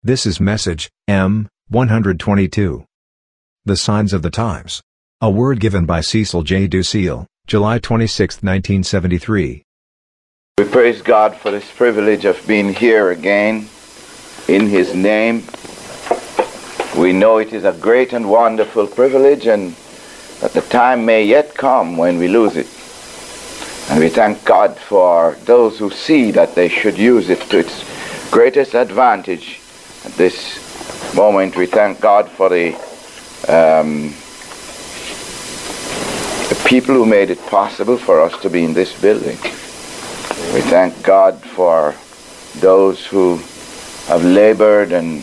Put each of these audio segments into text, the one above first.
This is Message, M. 122. The Signs of the Times. A word given by Cecil J. Ducille, July 26, 1973. We praise God for this privilege of being here again in His name. We know it is a great and wonderful privilege, and that the time may yet come when we lose it. And we thank God for those who see that they should use it to its greatest advantage. At this moment, we thank God for the people who made it possible for us to be in this building. We thank God for those who have labored and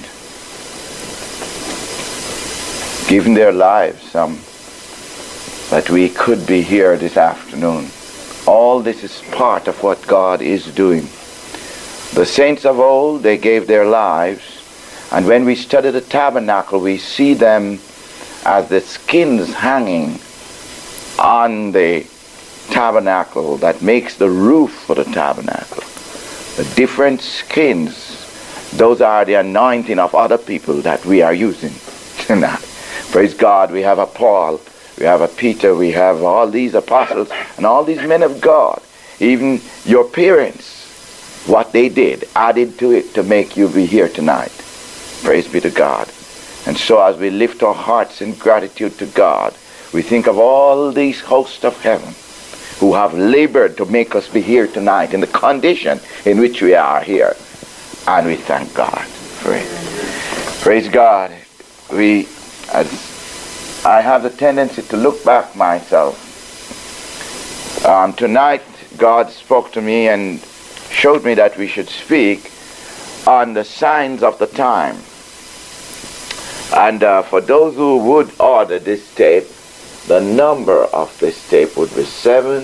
given their lives that we could be here this afternoon. All this is part of what God is doing. The saints of old, they gave their lives, and when we study the tabernacle, we see them as the skins hanging on the tabernacle that makes the roof for the tabernacle. The different skins, those are the anointing of other people that we are using tonight. Praise God, we have a Paul, we have a Peter, we have all these apostles and all these men of God. Even your parents, what they did, added to it to make you be here tonight. Praise be to God. And so as we lift our hearts in gratitude to God, we think of all these hosts of heaven who have labored to make us be here tonight in the condition in which we are here. And we thank God for it. Praise God. As I have the tendency to look back myself. Tonight, God spoke to me and showed me that we should speak on the signs of the time. And for those who would order this tape, the number of this tape would be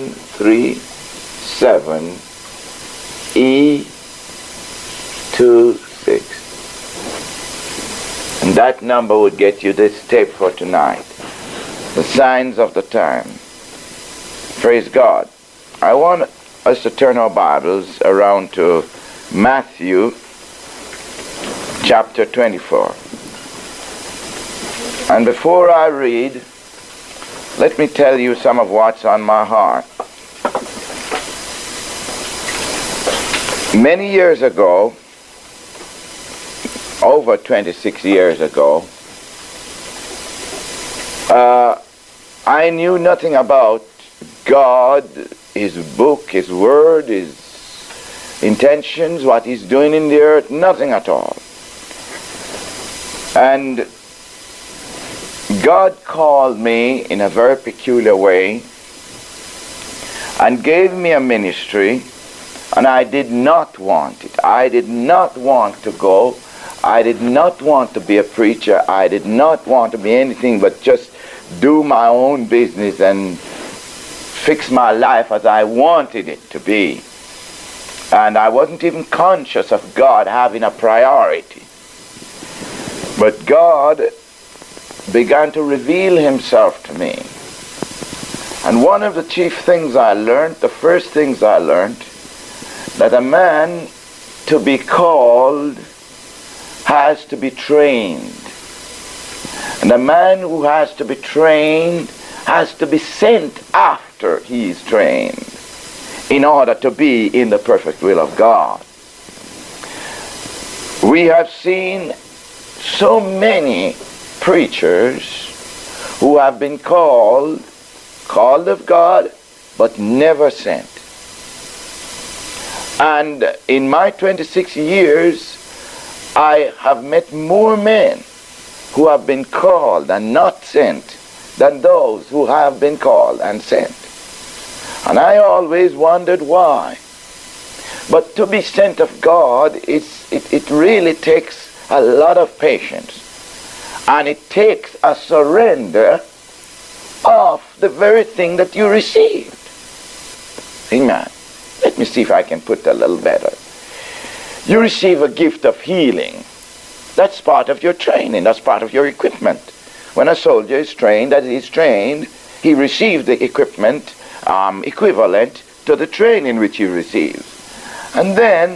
737E26. And that number would get you this tape for tonight. The signs of the time. Praise God. I want us to turn our Bibles around to Matthew chapter 24. And before I read, let me tell you some of what's on my heart. Many years ago, over 26 years ago, I knew nothing about God, His book, His word, His intentions, what He's doing in the earth, nothing at all. And God called me in a very peculiar way and gave me a ministry, and I did not want it. I did not want to go. I did not want to be a preacher. I did not want to be anything but just do my own business and fix my life as I wanted it to be. And I wasn't even conscious of God having a priority. But God began to reveal Himself to me. And one of the chief things I learned, the first things I learned, that a man to be called has to be trained. And a man who has to be trained has to be sent after he is trained in order to be in the perfect will of God. We have seen so many preachers who have been called of God, but never sent. And in my 26 years, I have met more men who have been called and not sent than those who have been called and sent. And I always wondered why. But to be sent of God, it really takes a lot of patience. And it takes a surrender of the very thing that you received. Amen. Let me see if I can put that a little better. You receive a gift of healing. That's part of your training. That's part of your equipment. When a soldier is trained, as he's trained, he receives the equipment equivalent to the training which he receives. And then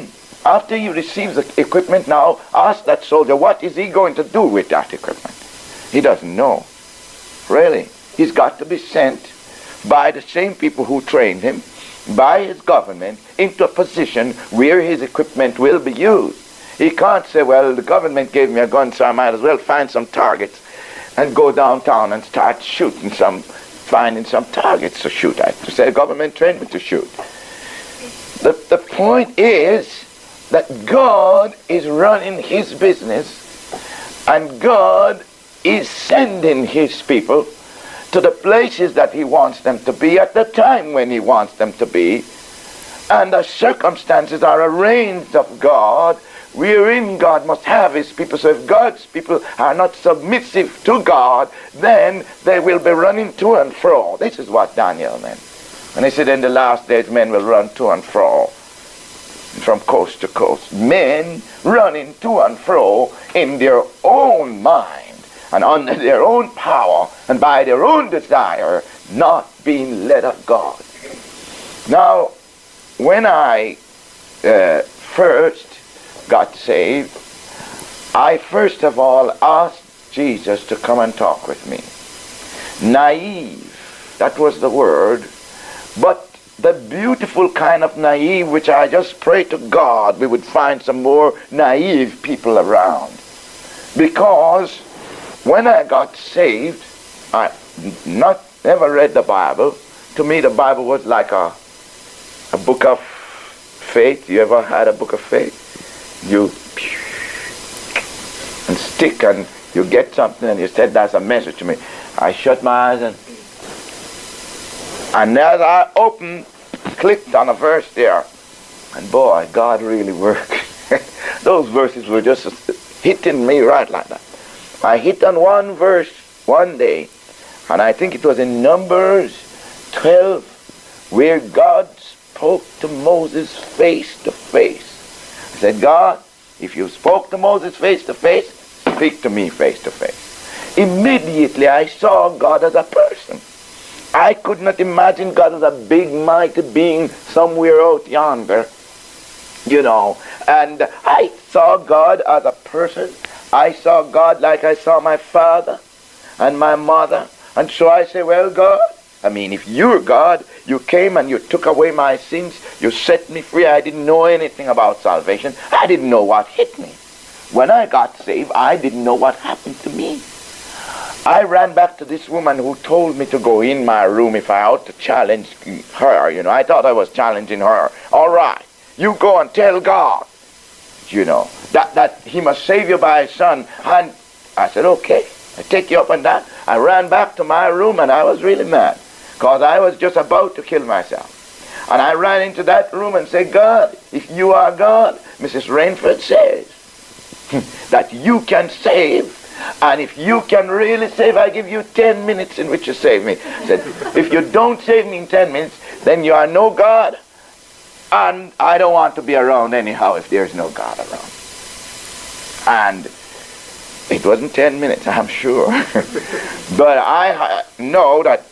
After he receives the equipment, now ask that soldier, what is he going to do with that equipment? He doesn't know. Really. He's got to be sent by the same people who trained him, by his government, into a position where his equipment will be used. He can't say, well, the government gave me a gun, so I might as well find some targets and go downtown and start shooting finding some targets to shoot at. To say the government trained me to shoot. The point is that God is running his business, and God is sending his people to the places that he wants them to be at the time when he wants them to be. And the circumstances are arranged of God, wherein God must have his people. So if God's people are not submissive to God, then they will be running to and fro. This is what Daniel meant. And he said, in the last days men will run to and fro, from coast to coast. Men running to and fro in their own mind, and under their own power, and by their own desire, not being led of God. Now, when I first got saved, I first of all asked Jesus to come and talk with me. Naive, that was the word, but the beautiful kind of naive which I just pray to God we would find some more naive people around. Because when I got saved, I never read the Bible. To me the Bible was like a book of faith. You ever had a book of faith? You and stick and you get something and you said that's a message to me. I shut my eyes and as I clicked on a verse there, and boy, God really worked. Those verses were just hitting me right like that. I hit on one verse one day, and I think it was in Numbers 12, where God spoke to Moses face to face. I said, God, if you spoke to Moses face to face, speak to me face to face. Immediately I saw God as a person. I could not imagine God as a big mighty being somewhere out yonder, and I saw God as a person. I saw God like I saw my father and my mother. And so I say, well, God, if you're God, you came and you took away my sins, you set me free. I didn't know anything about salvation. I didn't know what hit me. When I got saved, I didn't know what happened to me. I ran back to this woman who told me to go in my room if I ought to challenge her. I thought I was challenging her. All right, you go and tell God, that he must save you by his son. And I said, okay, I take you up on that. I ran back to my room and I was really mad because I was just about to kill myself. And I ran into that room and said, God, if you are God, Mrs. Rainford says that you can save. And if you can really save, I give you 10 minutes in which you save me. I said, if you don't save me in 10 minutes, then you are no God. And I don't want to be around anyhow if there's no God around. And it wasn't 10 minutes, I'm sure. But I know that,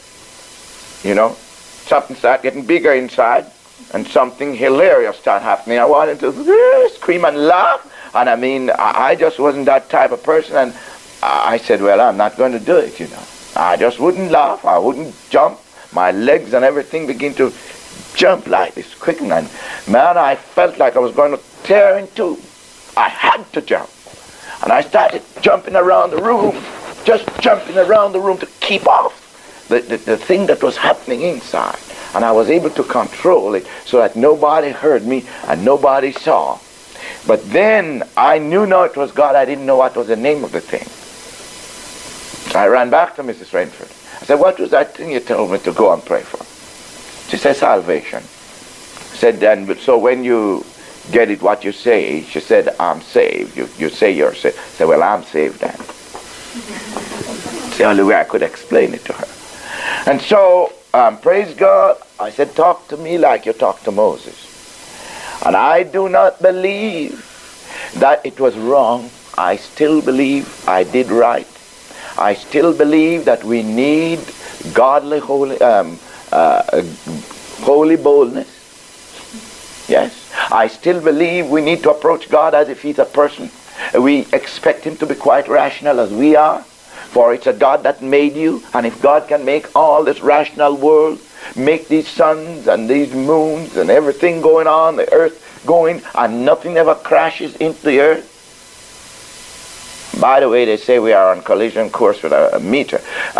something started getting bigger inside and something hilarious started happening. I wanted to scream and laugh. And I just wasn't that type of person. And I said, well, I'm not going to do it, I just wouldn't laugh. I wouldn't jump. My legs and everything began to jump like this, quicken. And man, I felt like I was going to tear in two. I had to jump. And I started jumping around the room, just jumping around the room to keep off the thing that was happening inside. And I was able to control it so that nobody heard me and nobody saw. But then I knew now it was God. I didn't know what was the name of the thing. So I ran back to Mrs. Rainford. I said, what was that thing you told me to go and pray for? She said, salvation. I said, then, so when you get it what you say, she said, I'm saved. You say you're saved. I said, well, I'm saved then. It's the only way I could explain it to her. And so, praise God, I said, talk to me like you talked to Moses. And I do not believe that it was wrong. I still believe I did right. I still believe that we need godly, holy boldness. Yes. I still believe we need to approach God as if he's a person. We expect him to be quite rational as we are, for it's a God that made you, and if God can make all this rational world, make these suns and these moons and everything going on, the earth going, and nothing ever crashes into the earth. By the way, they say we are on collision course with a meter.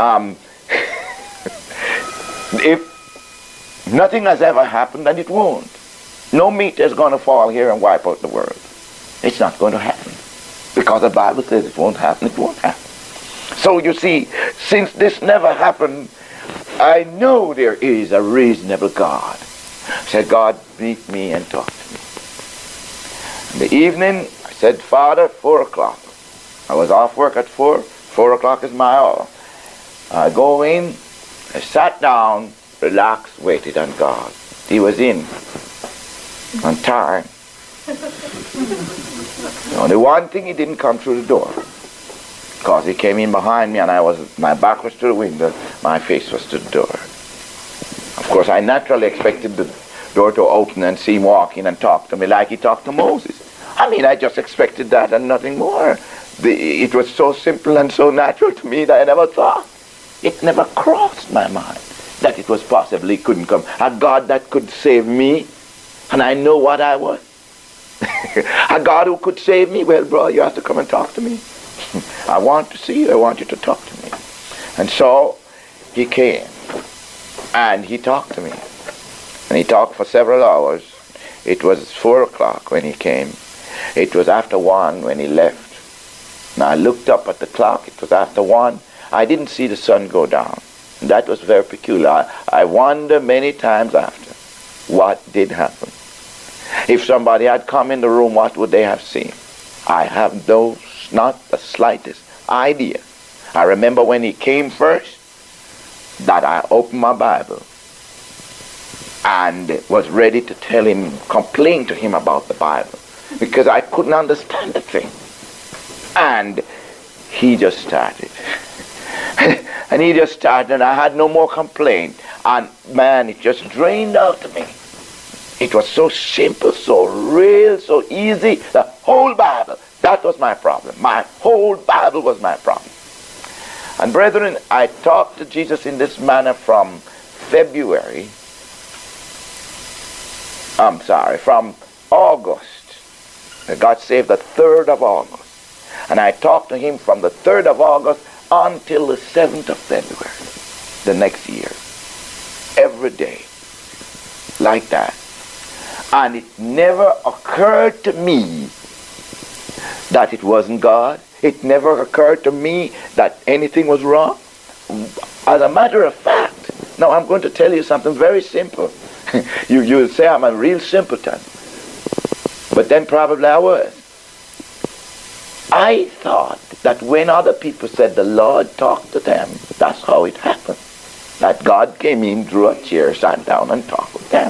If nothing has ever happened, and it won't. No meteor is going to fall here and wipe out the world. It's not going to happen. Because the Bible says it won't happen, it won't happen. So you see, since this never happened, I know there is a reasonable God. I said, God, meet me and talk to me. In the evening, I said, Father, 4 o'clock. I was off work at 4. 4 o'clock is my hour. I go in, I sat down, relaxed, waited on God. He was in on time. The only one thing, he didn't come through the door. Because he came in behind me and my back was to the window, my face was to the door. Of course, I naturally expected the door to open and see him walk in and talk to me like he talked to Moses. I mean, I just expected that and nothing more. It was so simple and so natural to me that I never thought. It never crossed my mind that it was possible he couldn't come. A God that could save me, and I know what I was. A God who could save me. Well, bro, you have to come and talk to me. I want to see you. I want you to talk to me. And so he came and he talked to me. And he talked for several hours. It was 4 o'clock when he came. It was after 1 when he left. Now I looked up at the clock. It was after 1. I didn't see the sun go down. And that was very peculiar. I wonder many times after what did happen. If somebody had come in the room, what would they have seen? I have not the slightest idea. I remember when he came first, that I opened my Bible and was ready to tell him, complain to him about the Bible, because I couldn't understand the thing. And he just started. And he just started, and I had no more complaint. And man, it just drained out of me. It was so simple, so real, so easy. The whole Bible, that was my problem. My whole Bible was my problem. And brethren, I talked to Jesus in this manner from August. I got saved the 3rd of August. And I talked to him from the 3rd of August until the 7th of February, the next year. Every day. Like that. And it never occurred to me that it wasn't God. It never occurred to me that anything was wrong. As a matter of fact, now I'm going to tell you something very simple. You'll say I'm a real simpleton. But then probably I was. I thought that when other people said the Lord talked to them, that's how it happened. That God came in, drew a chair, sat down and talked with them.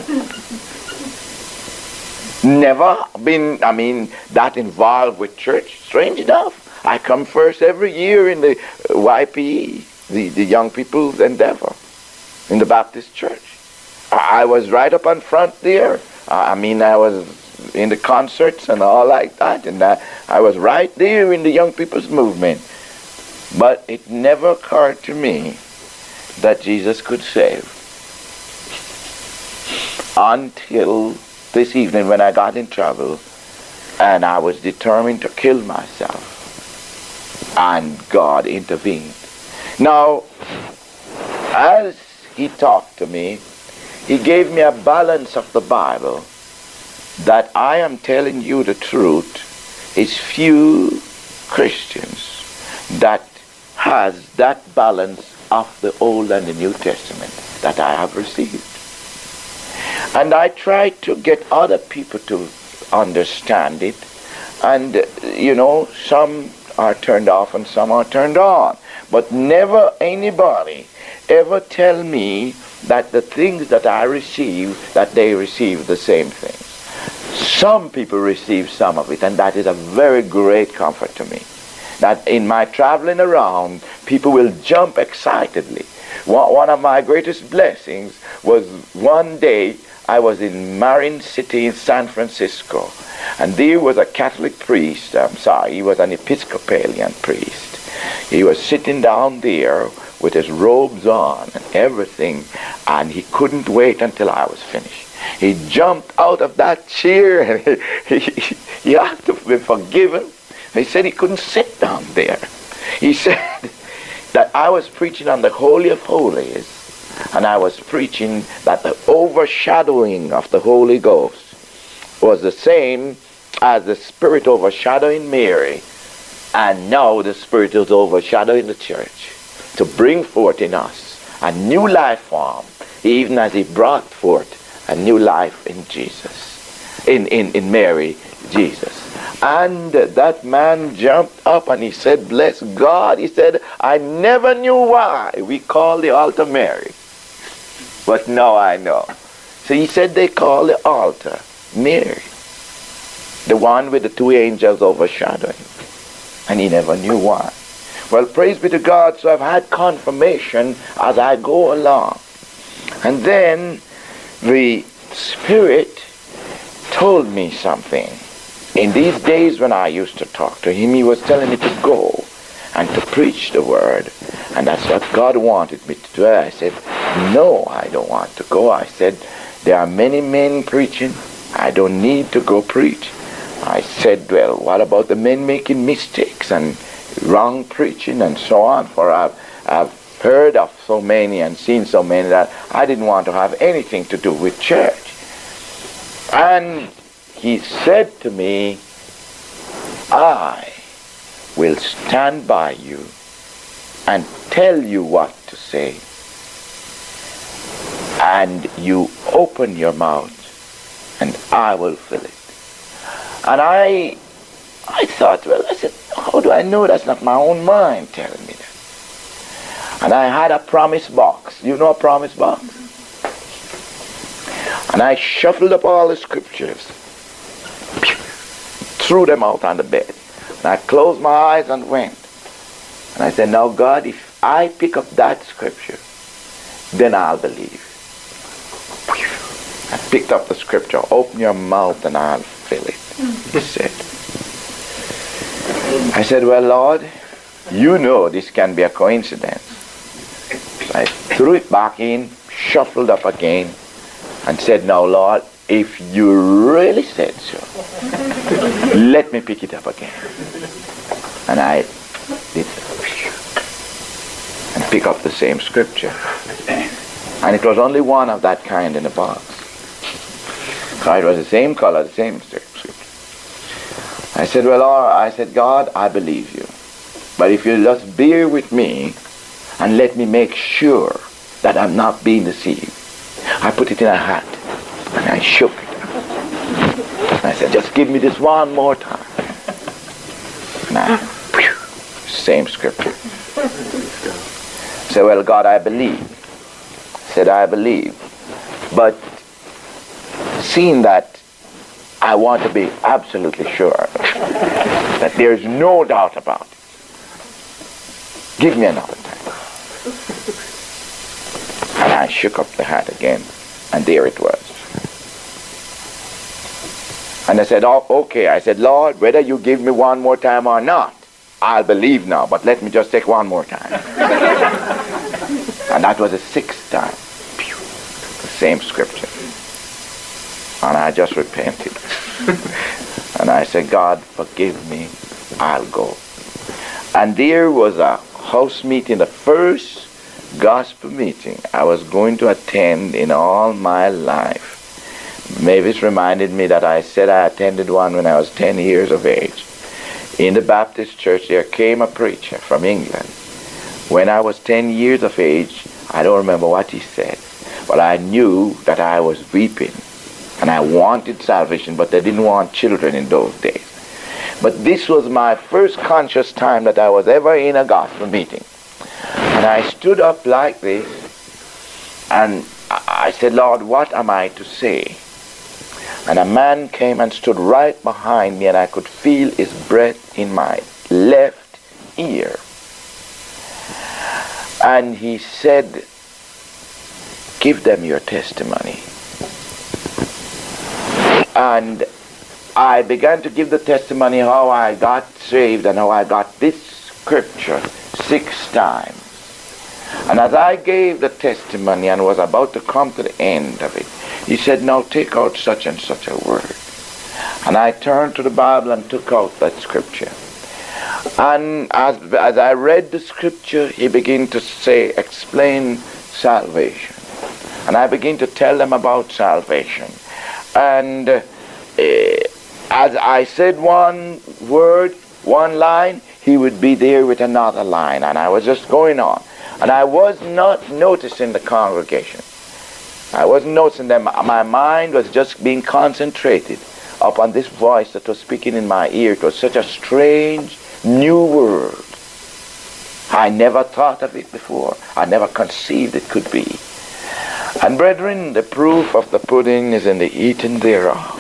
Never been, that involved with church. Strange enough. I come first every year in the YPE, the Young People's Endeavor, in the Baptist Church. I was right up on front there. I was in the concerts and all like that, and I was right there in the Young People's Movement. But it never occurred to me that Jesus could save until this evening when I got in trouble and I was determined to kill myself, and God intervened. Now, as he talked to me, he gave me a balance of the Bible that, I am telling you the truth, is few Christians that has that balance of the Old and the New Testament that I have received. And I try to get other people to understand it, and some are turned off and some are turned on, but never anybody ever tell me that the things that I receive, that they receive the same things. Some people receive some of it, and that is a very great comfort to me. That in my traveling around, people will jump excitedly. One of my greatest blessings was one day I was in Marin City in San Francisco, and there was a Catholic priest, he was an Episcopalian priest. He was sitting down there with his robes on and everything, and he couldn't wait until I was finished. He jumped out of that chair and he asked to be forgiven. He said he couldn't sit down there. He said that I was preaching on the Holy of Holies, and I was preaching that the overshadowing of the Holy Ghost was the same as the Spirit overshadowing Mary, and now the Spirit is overshadowing the church to bring forth in us a new life form, even as he brought forth a new life in Jesus, in Mary, Jesus. And that man jumped up and he said, bless God. He said, I never knew why we call the altar Mary, but now I know. So he said they call the altar Mary, the one with the two angels overshadowing. And he never knew why. Well, praise be to God. So I've had confirmation as I go along. And then the Spirit told me something. In these days when I used to talk to him, he was telling me to go and to preach the word. And that's what God wanted me to do. I said, no, I don't want to go. I said, there are many men preaching. I don't need to go preach. I said, well, what about the men making mistakes and wrong preaching and so on? For I've heard of so many and seen so many that I didn't want to have anything to do with church. And he said to me, I will stand by you and tell you what to say. And you open your mouth and I will fill it. And I thought, well, I said, how do I know that's not my own mind telling me that? And I had a promise box. You know a promise box? And I shuffled up all the scriptures, threw them out on the bed. And I closed my eyes and went. And I said, now God, if I pick up that scripture, then I'll believe. I picked up the scripture, open your mouth and I'll fill it, he said. I said, well, Lord, you know this can be a coincidence. So I threw it back in, shuffled up again, and said, now, Lord, if you really said so, let me pick it up again. And I did and pick up the same scripture. And it was only one of that kind in the box. So it was the same color, the same scripture. I said, well, I said, God, I believe you. But if you just bear with me and let me make sure that I'm not being deceived. I put it in a hat and I shook it. And I said, just give me this one more time. And I, same scripture. I said, well, God, I believe. I said, I believe. But seeing that I want to be absolutely sure that there's no doubt about it, give me another time. And I shook up the hat again, and there it was. And I said, oh, okay. I said, Lord, whether you give me one more time or not, I'll believe now, but let me just take one more time. And that was the sixth time. The same scripture. And I just repented. And I said, God, forgive me, I'll go. And there was a house meeting, the first gospel meeting I was going to attend in all my life. Mavis reminded me that I said I attended one when I was 10 years of age. In the Baptist church there came a preacher from England. When I was 10 years of age, I don't remember what he said, but I knew that I was weeping. And I wanted salvation, but they didn't want children in those days. But this was my first conscious time that I was ever in a gospel meeting. And I stood up like this, and I said, Lord, what am I to say? And a man came and stood right behind me, and I could feel his breath in my left ear. And he said, give them your testimony. And I began to give the testimony how I got saved and how I got this scripture 6 times. And as I gave the testimony and was about to come to the end of it, he said, now take out such and such a word. And I turned to the Bible and took out that scripture. And as I read the scripture, he began to say, explain salvation. And I began to tell them about salvation. And as I said one word, one line, he would be there with another line. And I was just going on. And I was not noticing the congregation. I wasn't noticing them. My mind was just being concentrated upon this voice that was speaking in my ear. It was such a strange, new word. I never thought of it before. I never conceived it could be. And brethren, the proof of the pudding is in the eating thereof.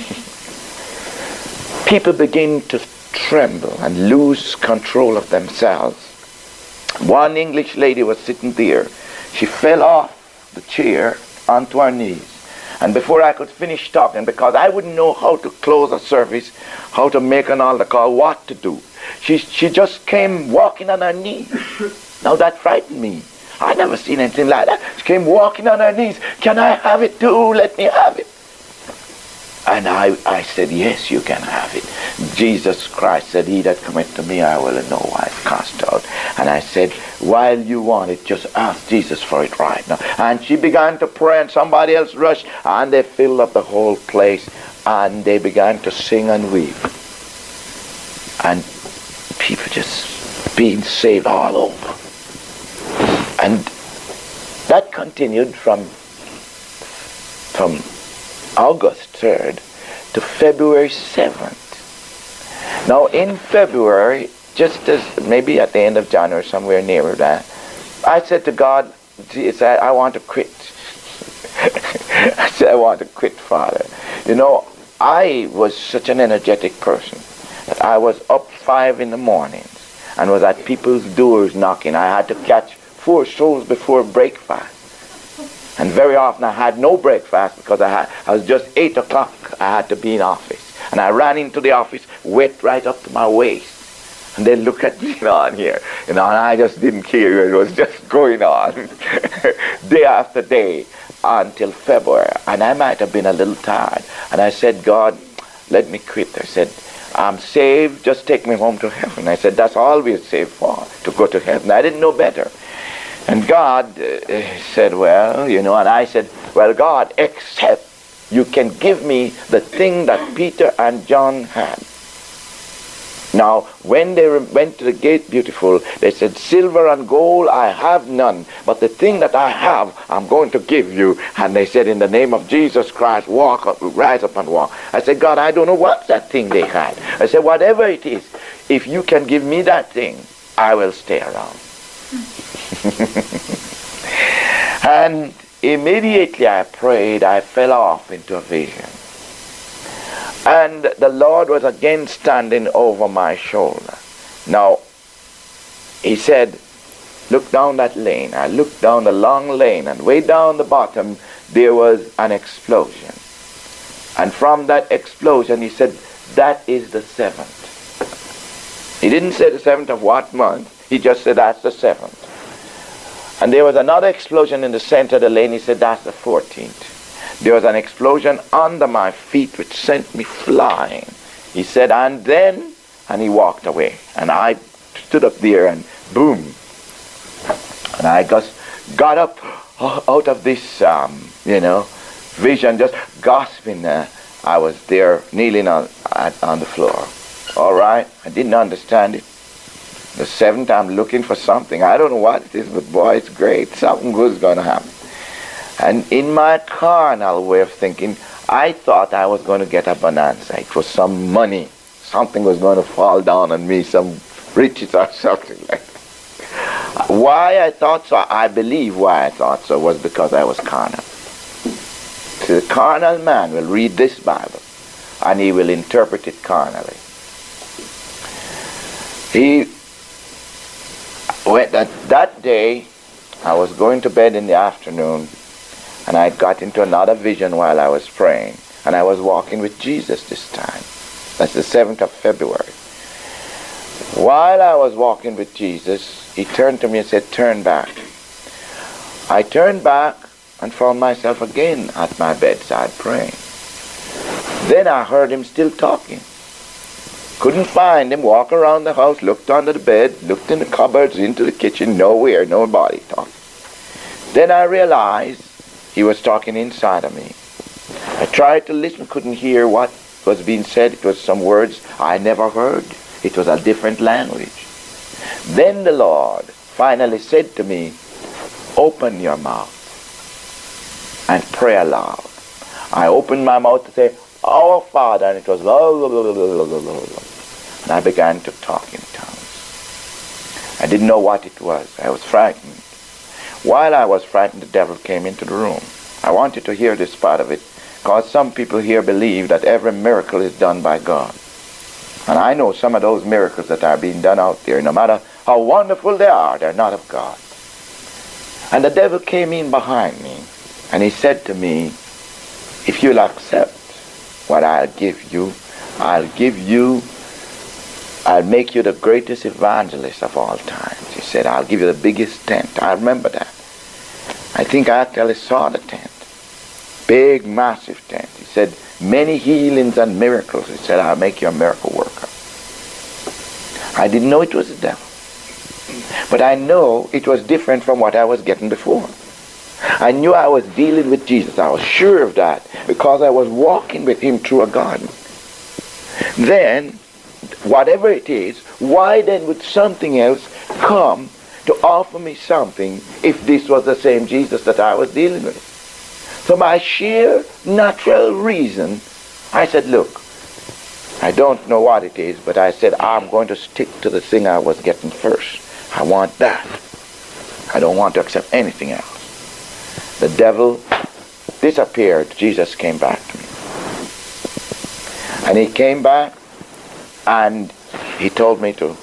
People begin to tremble and lose control of themselves. One English lady was sitting there. She fell off the chair onto her knees. And before I could finish talking, because I wouldn't know how to close a service, how to make an altar call, what to do, she just came walking on her knees. Now that frightened me. I never seen anything like that. She came walking on her knees. Can I have it too? Let me have it. And I said, yes, you can have it. Jesus Christ said, he that cometh to me, I will in no wise cast out. And I said, while you want it, just ask Jesus for it right now. And she began to pray, and somebody else rushed, and they filled up the whole place, and they began to sing and weep. And people just being saved all over. And that continued from August 3rd to February 7th. Now in February, just as maybe at the end of January, somewhere near that, I said to God, I want to quit. I said, I want to quit, Father. You know, I was such an energetic person that I was up 5 in the mornings and was at people's doors knocking. I had to catch 4 souls before breakfast. And very often I had no breakfast because I was just 8 o'clock. I had to be in office. And I ran into the office wet right up to my waist. And they look at me on here. And I just didn't care. It was just going on day after day until February. And I might have been a little tired. And I said, God, let me quit. I said, I'm saved. Just take me home to heaven. I said, that's all we're saved for, to go to heaven. I didn't know better. And God said, well, you know, and I said, well, God, except you can give me the thing that Peter and John had. Now, when they went to the gate beautiful, they said, silver and gold I have none, but the thing that I have, I'm going to give you. And they said, in the name of Jesus Christ, walk up, rise up and walk. I said, God, I don't know what that thing they had. I said, whatever it is, if you can give me that thing, I will stay around. And immediately I prayed, I fell off into a vision. And the Lord was again standing over my shoulder. Now, he said, look down that lane. I looked down the long lane, and way down the bottom there was an explosion. And from that explosion he said, that is the 7th. He didn't say the 7th of what month. He just said, that's the 7th. And there was another explosion in the center of the lane. He said, that's the 14th. There was an explosion under my feet which sent me flying. He said, and then, and he walked away. And I stood up there and boom. And I just got up out of this, vision, just gasping. I was there kneeling on the floor. All right, I didn't understand it. The 7th, I'm looking for something. I don't know what it is, but boy, it's great. Something good's going to happen. And in my carnal way of thinking, I thought I was going to get a bonanza. It was some money. Something was going to fall down on me, some riches or something like that. Why I thought so, I believe why I thought so, was because I was carnal. So the carnal man will read this Bible, and he will interpret it carnally. That day, I was going to bed in the afternoon, and I got into another vision while I was praying. And I was walking with Jesus this time. That's the 7th of February. While I was walking with Jesus, he turned to me and said, turn back. I turned back and found myself again at my bedside praying. Then I heard him still talking. Couldn't find him. Walk around the house, looked under the bed, looked in the cupboards, into the kitchen, nowhere, nobody talking. Then I realized he was talking inside of me. I tried to listen, couldn't hear what was being said. It was some words I never heard. It was a different language. Then the Lord finally said to me, open your mouth and pray aloud. I opened my mouth to say, our Father, and it was and I began to talk in tongues. I didn't know what it was. I was frightened. While I was frightened, the devil came into the room. I wanted to hear this part of it, because some people here believe that every miracle is done by God. And I know some of those miracles that are being done out there, no matter how wonderful they are, they're not of God. And the devil came in behind me, and he said to me, if you'll accept what I'll make you the greatest evangelist of all times. He said, I'll give you the biggest tent. I remember that. I think I actually saw the tent. Big, massive tent. He said, many healings and miracles. He said, I'll make you a miracle worker. I didn't know it was the devil. But I know it was different from what I was getting before. I knew I was dealing with Jesus. I was sure of that because I was walking with him through a garden. Then, whatever it is, why then would something else come to offer me something if this was the same Jesus that I was dealing with? So by sheer natural reason, I said, look, I don't know what it is, but I said, I'm going to stick to the thing I was getting first. I want that. I don't want to accept anything else. The devil disappeared. Jesus came back to me. And he came back and he told me to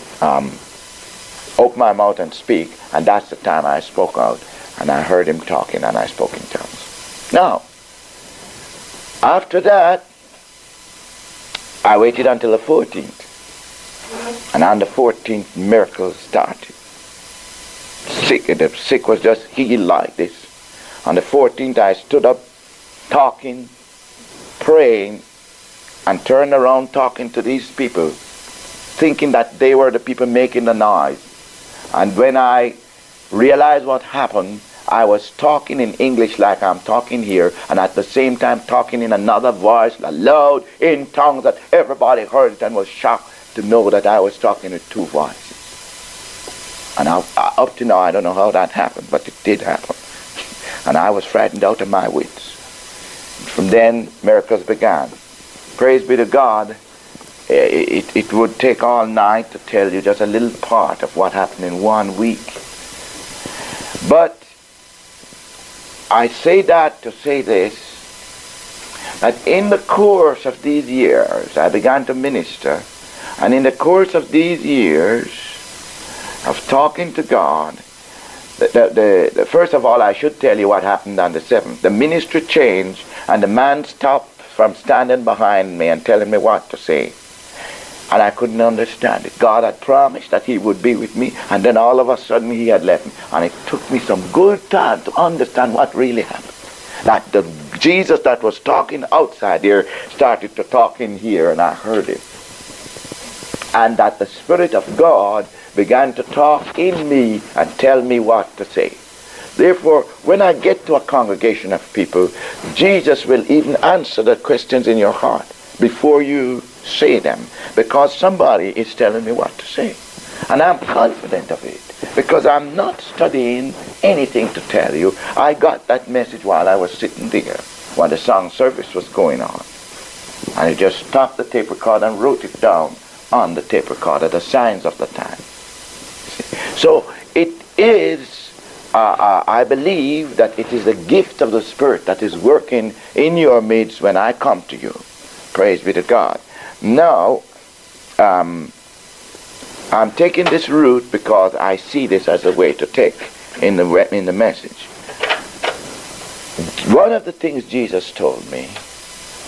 open my mouth and speak. And that's the time I spoke out. And I heard him talking and I spoke in tongues. Now, after that, I waited until the 14th. And on the 14th, miracles started. The sick was just healed like this. On the 14th, I stood up talking, praying, and turned around talking to these people, thinking that they were the people making the noise. And when I realized what happened, I was talking in English like I'm talking here, and at the same time talking in another voice, loud, in tongues that everybody heard it and was shocked to know that I was talking with two voices. And up to now, I don't know how that happened, but it did happen. And I was frightened out of my wits. From then, miracles began. Praise be to God. It would take all night to tell you just a little part of what happened in 1 week. But I say that to say this, that in the course of these years, I began to minister, and in the course of these years of talking to God, first of all, I should tell you what happened on the 7th. The ministry changed, and the man stopped from standing behind me and telling me what to say. And I couldn't understand it. God had promised that he would be with me, and then all of a sudden he had left me. And it took me some good time to understand what really happened. That the Jesus that was talking outside there started to talk in here, and I heard him. And that the Spirit of God began to talk in me and tell me what to say. Therefore, when I get to a congregation of people, Jesus will even answer the questions in your heart before you say them, because somebody is telling me what to say. And I'm confident of it, because I'm not studying anything to tell you. I got that message while I was sitting there, while the song service was going on. And I just stopped the tape recorder and wrote it down on the tape recorder, the signs of the time. So it is, I believe that it is the gift of the Spirit that is working in your midst when I come to you. Praise be to God. Now, I'm taking this route because I see this as a way to take in the message. One of the things Jesus told me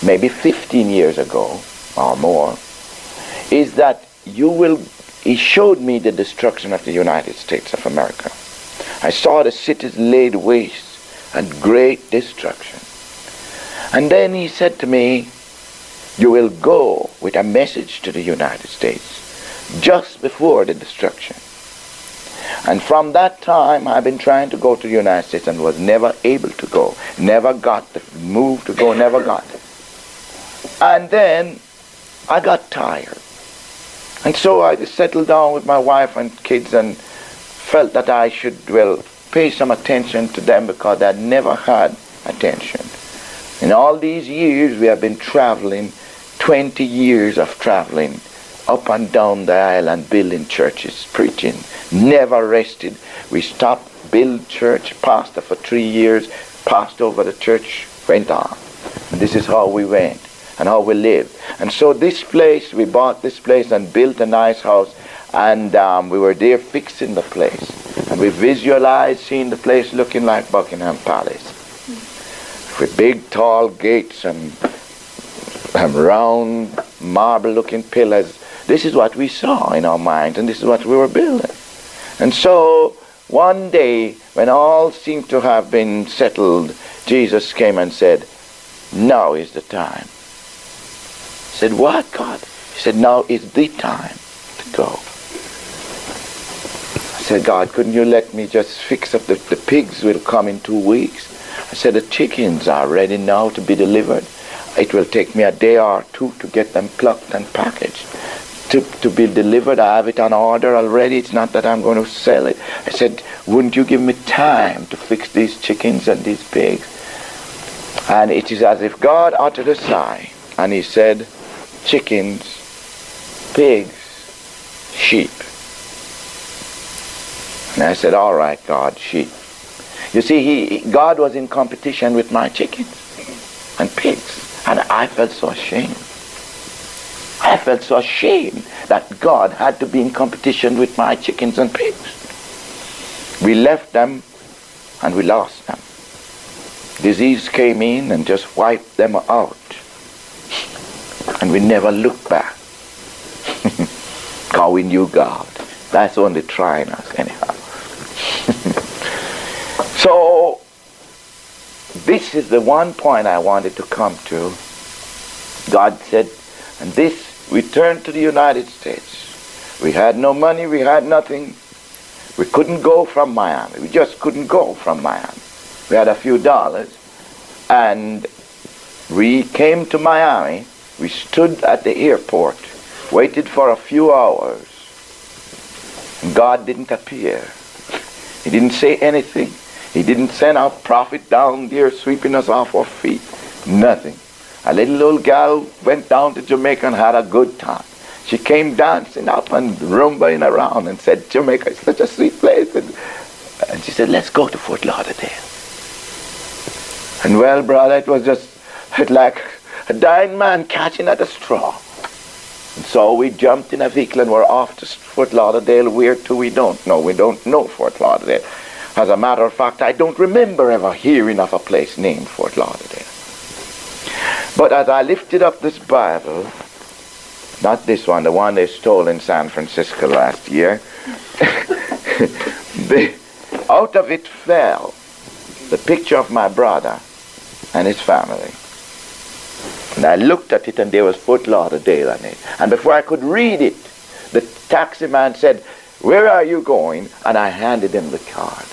maybe 15 years ago or more, is that he showed me the destruction of the United States of America. I saw the cities laid waste and great destruction. And then he said to me, you will go with a message to the United States just before the destruction. And from that time, I've been trying to go to the United States and was never able to go. Never got the move to go, never got it. And then I got tired. And so I just settled down with my wife and kids and felt that I should, pay some attention to them because I'd never had attention. In all these years, we have been traveling, 20 years of traveling, up and down the island, building churches, preaching, never rested. We stopped, build church, pastor for 3 years, passed over the church, went on. And this is how we went and how we lived. And so this place, we bought this place and built a nice house, and we were there fixing the place. And we visualized seeing the place looking like Buckingham Palace, with big tall gates and round marble-looking pillars. This is what we saw in our minds, and this is what we were building. And so one day, when all seemed to have been settled, Jesus came and said, now is the time. I said, what, God? He said, now is the time to go. I said, God, couldn't you let me just fix up the pigs will come in 2 weeks? I said, the chickens are ready now to be delivered. It will take me a day or two to get them plucked and packaged. To be delivered, I have it on order already. It's not that I'm going to sell it. I said, wouldn't you give me time to fix these chickens and these pigs? And it is as if God uttered a sigh, and he said, chickens, pigs, sheep. And I said, all right, God, sheep. You see, God was in competition with my chickens and pigs, and I felt so ashamed. I felt so ashamed that God had to be in competition with my chickens and pigs. We left them and we lost them. Disease came in and just wiped them out. And we never looked back. Because we knew God. That's only trying us anyhow. So, this is the one point I wanted to come to. God said, and this, we turned to the United States. We had no money, we had nothing. We couldn't go from Miami. We just couldn't go from Miami. We had a few dollars. And we came to Miami. We stood at the airport, waited for a few hours. And God didn't appear. He didn't say anything. He didn't send our prophet down there sweeping us off our feet. Nothing. A little old gal went down to Jamaica and had a good time. She came dancing up and rumbling around and said, Jamaica is such a sweet place. And she said, let's go to Fort Lauderdale. And well, brother, it was just like a dying man catching at a straw. And so we jumped in a vehicle and we're off to Fort Lauderdale. Where to, we don't know. We don't know Fort Lauderdale. As a matter of fact, I don't remember ever hearing of a place named Fort Lauderdale. But as I lifted up this Bible, not this one, the one they stole in San Francisco last year, out of it fell the picture of my brother and his family. And I looked at it and there was Fort Lauderdale on it. And before I could read it, the taxi man said, where are you going? And I handed him the card.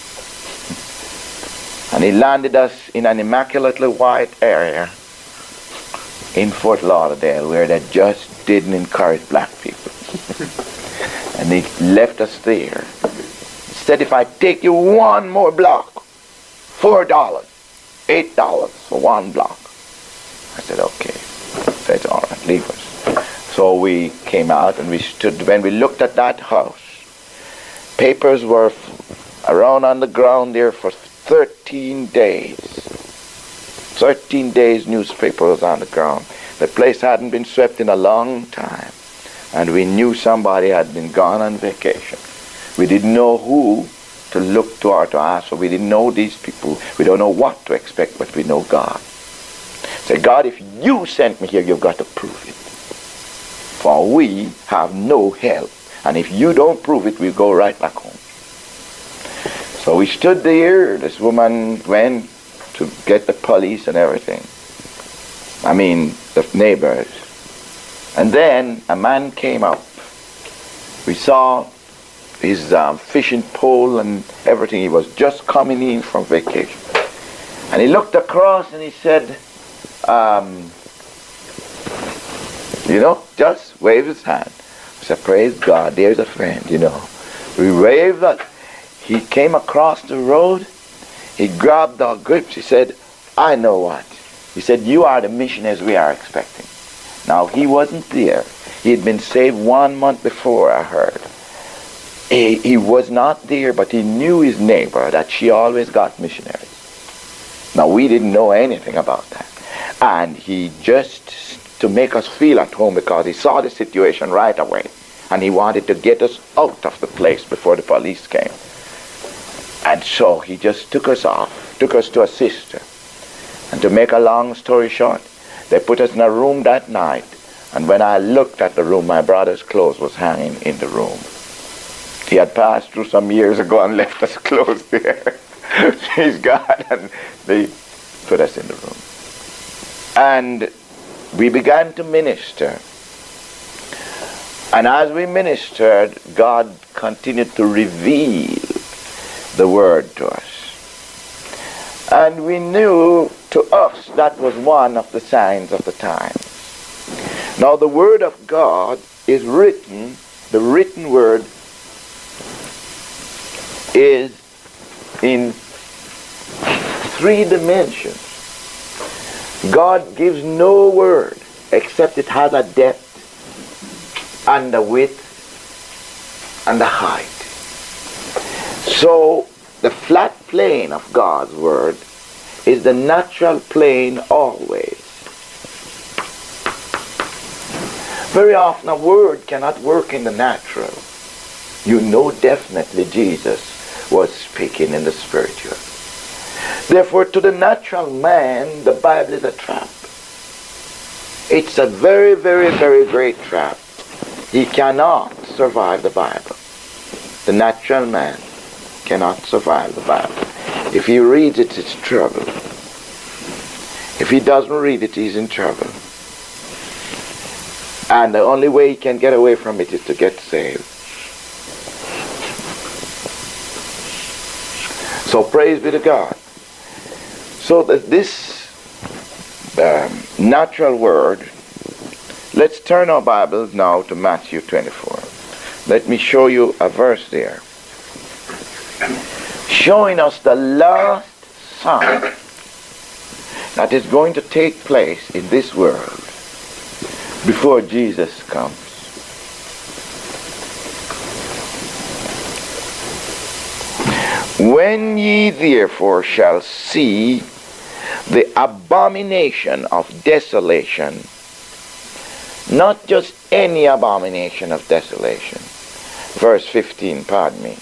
And he landed us in an immaculately white area in Fort Lauderdale where they just didn't encourage black people. And he left us there. He said, if I take you one more block, $4, $8 for one block. I said, okay. That's all right, leave us. So we came out and we stood. When we looked at that house, papers were around on the ground there for 13 days. 13 days newspaper was on the ground. The place hadn't been swept in a long time. And we knew somebody had been gone on vacation. We didn't know who to look to or to ask for. We didn't know these people. We don't know what to expect, but we know God. Say, God, if you sent me here, you've got to prove it. For we have no help. And if you don't prove it, we'll go right back home. So we stood there. This woman went to get the police and everything. I mean, the neighbors. And then a man came up. We saw his fishing pole and everything. He was just coming in from vacation. And he looked across and he said, just waved his hand. I said, praise God, there's a friend, We waved that. He came across the road. He grabbed our grips. He said, I know what. He said, you are the missionaries we are expecting. Now, he wasn't there. He had been saved 1 month before, I heard. He was not there, but he knew his neighbor that she always got missionaries. Now, we didn't know anything about that. And he just, to make us feel at home, because he saw the situation right away, and he wanted to get us out of the place before the police came. And so he just took us off, took us to a sister. And to make a long story short, they put us in a room that night. And when I looked at the room, my brother's clothes was hanging in the room. He had passed through some years ago and left us clothes there. Praise God. And they put us in the room. And we began to minister. And as we ministered, God continued to reveal the word to us. And we knew, to us, that was one of the signs of the times. Now the word of God is written, the written word is in 3 dimensions. God gives no word except it has a depth and a width and a height. So the flat plane of God's word is the natural plane always. Very often a word cannot work in the natural. You know definitely Jesus was speaking in the spiritual. Therefore, to the natural man, the Bible is a trap. It's a very, very, very great trap. He cannot survive the Bible. The natural man cannot survive the Bible. If he reads it, it's trouble. If he doesn't read it, he's in trouble. And the only way he can get away from it is to get saved. So praise be to God. So that this natural word, let's turn our Bibles now to Matthew 24. Let me show you a verse there, showing us the last sign that is going to take place in this world before Jesus comes. When ye therefore shall see the abomination of desolation, not just any abomination of desolation. Verse 15, pardon me.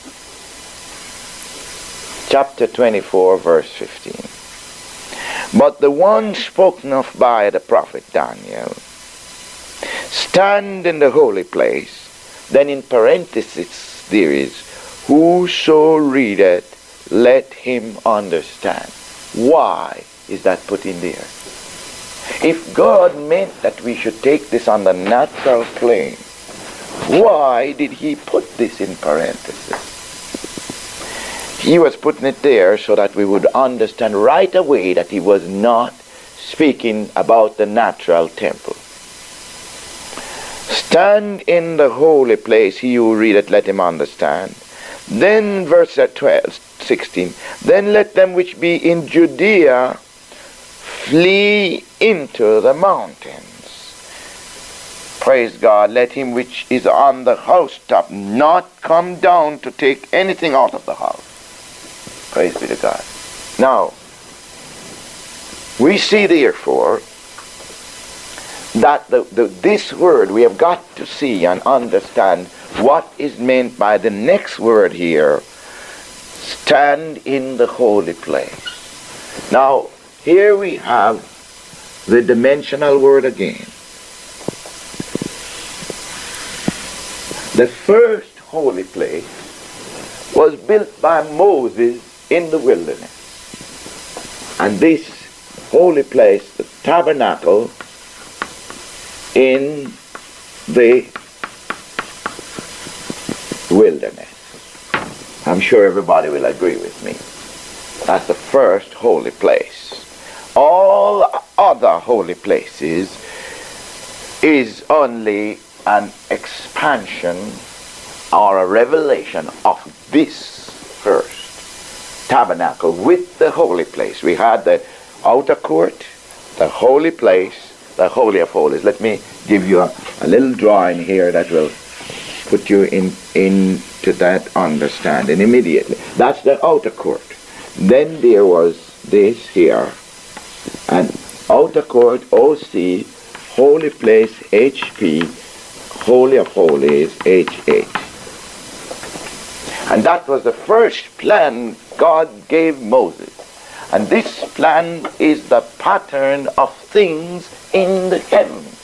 Chapter 24, verse 15. But the one spoken of by the prophet Daniel, stand in the holy place. Then in parenthesis there is, whoso readeth, let him understand. Why is that put in there? If God meant that we should take this on the natural plane, why did he put this in parenthesis? He was putting it there so that we would understand right away that he was not speaking about the natural temple. Stand in the holy place, he who readeth, let him understand. Then verse 16, then let them which be in Judea flee into the mountains. Praise God. Let him which is on the housetop not come down to take anything out of the house. Praise be to God. Now, we see therefore that this word, we have got to see and understand what is meant by the next word here, stand in the holy place. Now, here we have the dimensional word again. The first holy place was built by Moses in the wilderness. And this holy place, the tabernacle in the wilderness. I'm sure everybody will agree with me. That's the first holy place. All other holy places is only an expansion or a revelation of this first tabernacle with the holy place. We had the outer court, the holy place, the Holy of Holies. Let me give you a little drawing here that will put you into that understanding immediately. That's the outer court. Then there was this here, and outer court OC, holy place HP, Holy of Holies HH. And that was the first plan God gave Moses. And this plan is the pattern of things in the heavens.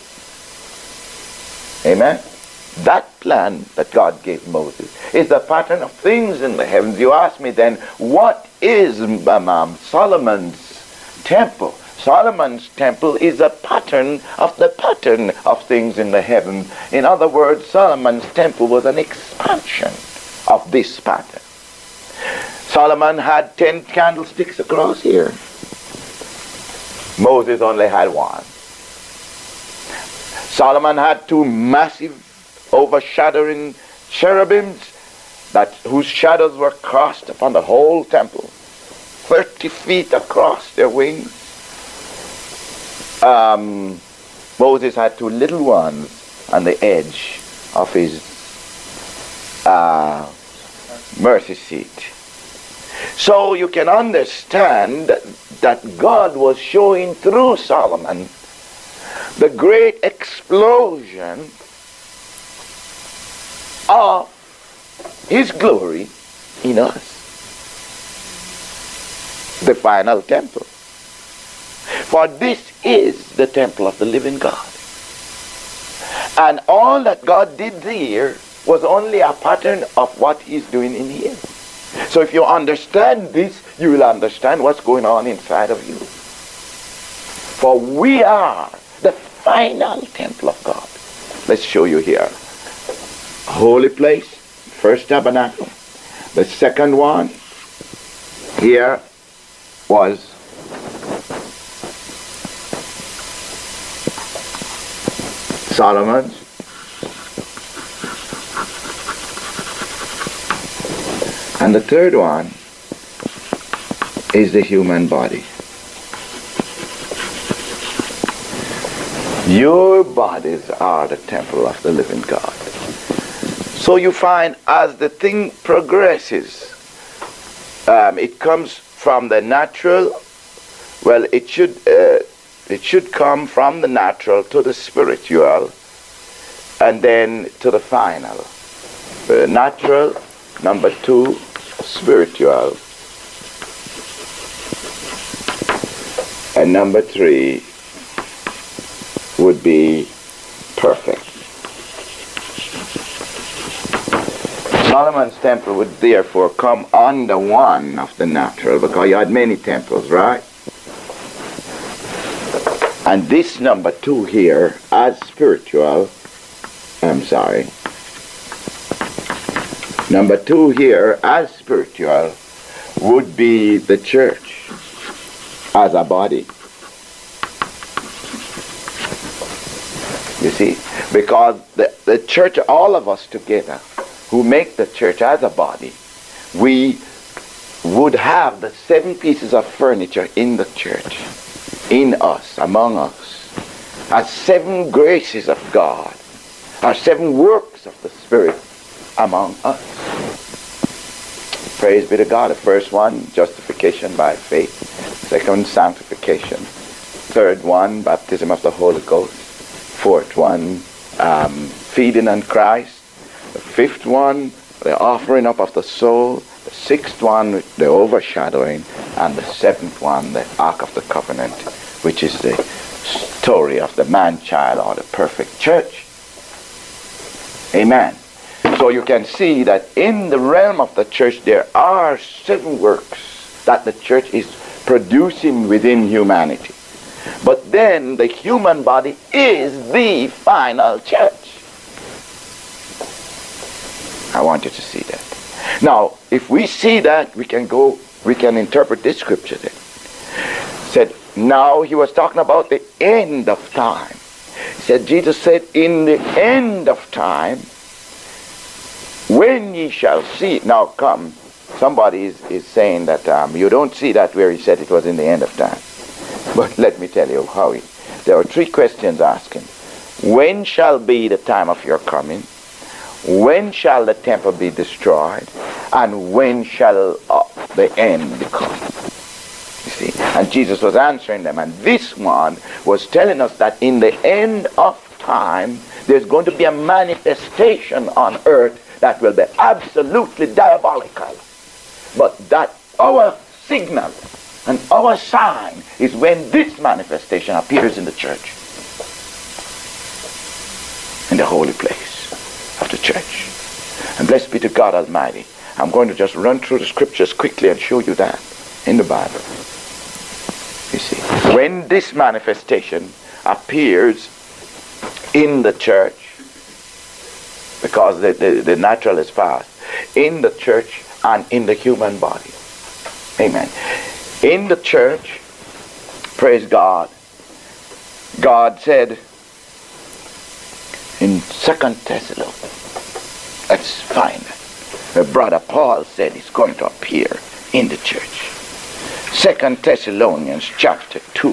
Amen? That plan that God gave Moses is the pattern of things in the heavens. You ask me then, what is Solomon's temple? Solomon's temple is a pattern of the pattern of things in the heavens. In other words, Solomon's temple was an expansion of this pattern. Solomon had 10 candlesticks across here. Moses only had one. Solomon had 2 massive overshadowing cherubims whose shadows were cast upon the whole temple, 30 feet across their wings. Moses had 2 little ones on the edge of his mercy seat. So you can understand that God was showing through Solomon the great explosion of his glory in us. The final temple. For this is the temple of the living God. And all that God did there was only a pattern of what he's doing in here. So if you understand this, you will understand what's going on inside of you. For we are the final temple of God. Let's show you here. Holy place, first tabernacle. The second one here was Solomon's. And the third one is the human body. Your bodies are the temple of the living God. So you find as the thing progresses, it comes from the natural. Well, it should come from the natural to the spiritual, and then to the final. Natural, number 2, spiritual, and number 3 would be perfect. Solomon's temple would therefore come under one of the natural, because you had many temples, right? And this number 2 here, as spiritual, number 2 here, as spiritual, would be the church as a body. You see? Because the church, all of us together, who make the church as a body, we would have the 7 pieces of furniture in the church, in us, among us, as 7 graces of God, or 7 works of the Spirit among us. Praise be to God. The first one, justification by faith. Second, sanctification. Third one, baptism of the Holy Ghost. Fourth one, feeding on Christ. The fifth one, the offering up of the soul. The sixth one, the overshadowing. And the seventh one, the Ark of the Covenant, which is the story of the man-child or the perfect church. Amen. So you can see that in the realm of the church there are several works that the church is producing within humanity. But then the human body is the final church. I want you to see that. Now, if we see that, we can interpret this scripture then. Said, now he was talking about the end of time. He said, Jesus said, in the end of time, when ye shall see, now come, somebody is saying that you don't see that where he said it was in the end of time. But let me tell you how there are three questions asking. When shall be the time of your coming? When shall the temple be destroyed? And when shall the end come? You see, and Jesus was answering them, and this one was telling us that in the end of time there's going to be a manifestation on earth that will be absolutely diabolical, but that our signal and our sign is when this manifestation appears in the church, in the holy place of the church. And blessed be to God Almighty. I'm going to just run through the scriptures quickly and show you that in the Bible. You see, when this manifestation appears in the church, because the natural is past, in the church and in the human body. Amen. In the church, praise God, God said in 2 Thessalonians, let's find it. Brother Paul said it's going to appear in the church. 2 Thessalonians chapter 2.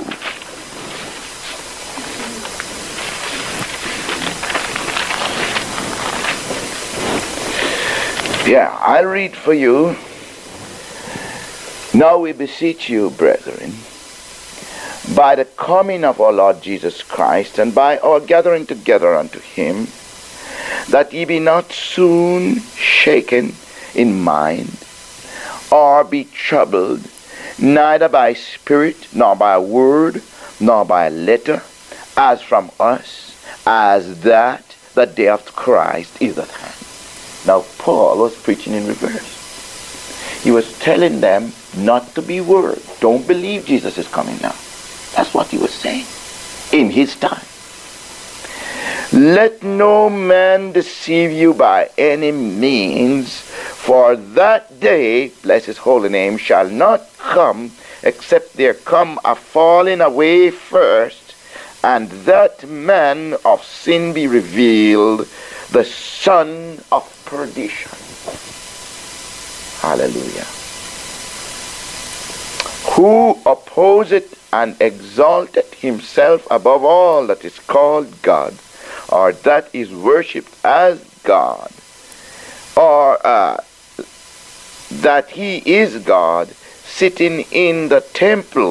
Yeah, I'll read for you. Now we beseech you, brethren, by the coming of our Lord Jesus Christ, and by our gathering together unto him, that ye be not soon shaken in mind, or be troubled, neither by spirit, nor by word, nor by letter, as from us, as that the day of Christ is at hand. Now Paul was preaching in reverse. He was telling them not to be worried. Don't believe Jesus is coming now. That's what he was saying in his time. Let no man deceive you by any means, for that day, bless his holy name, shall not come except there come a falling away first, and that man of sin be revealed, the son of perdition. Hallelujah. Who opposeth and exalteth himself above all that is called God, or that is worshipped as God, or that he is God, sitting in the temple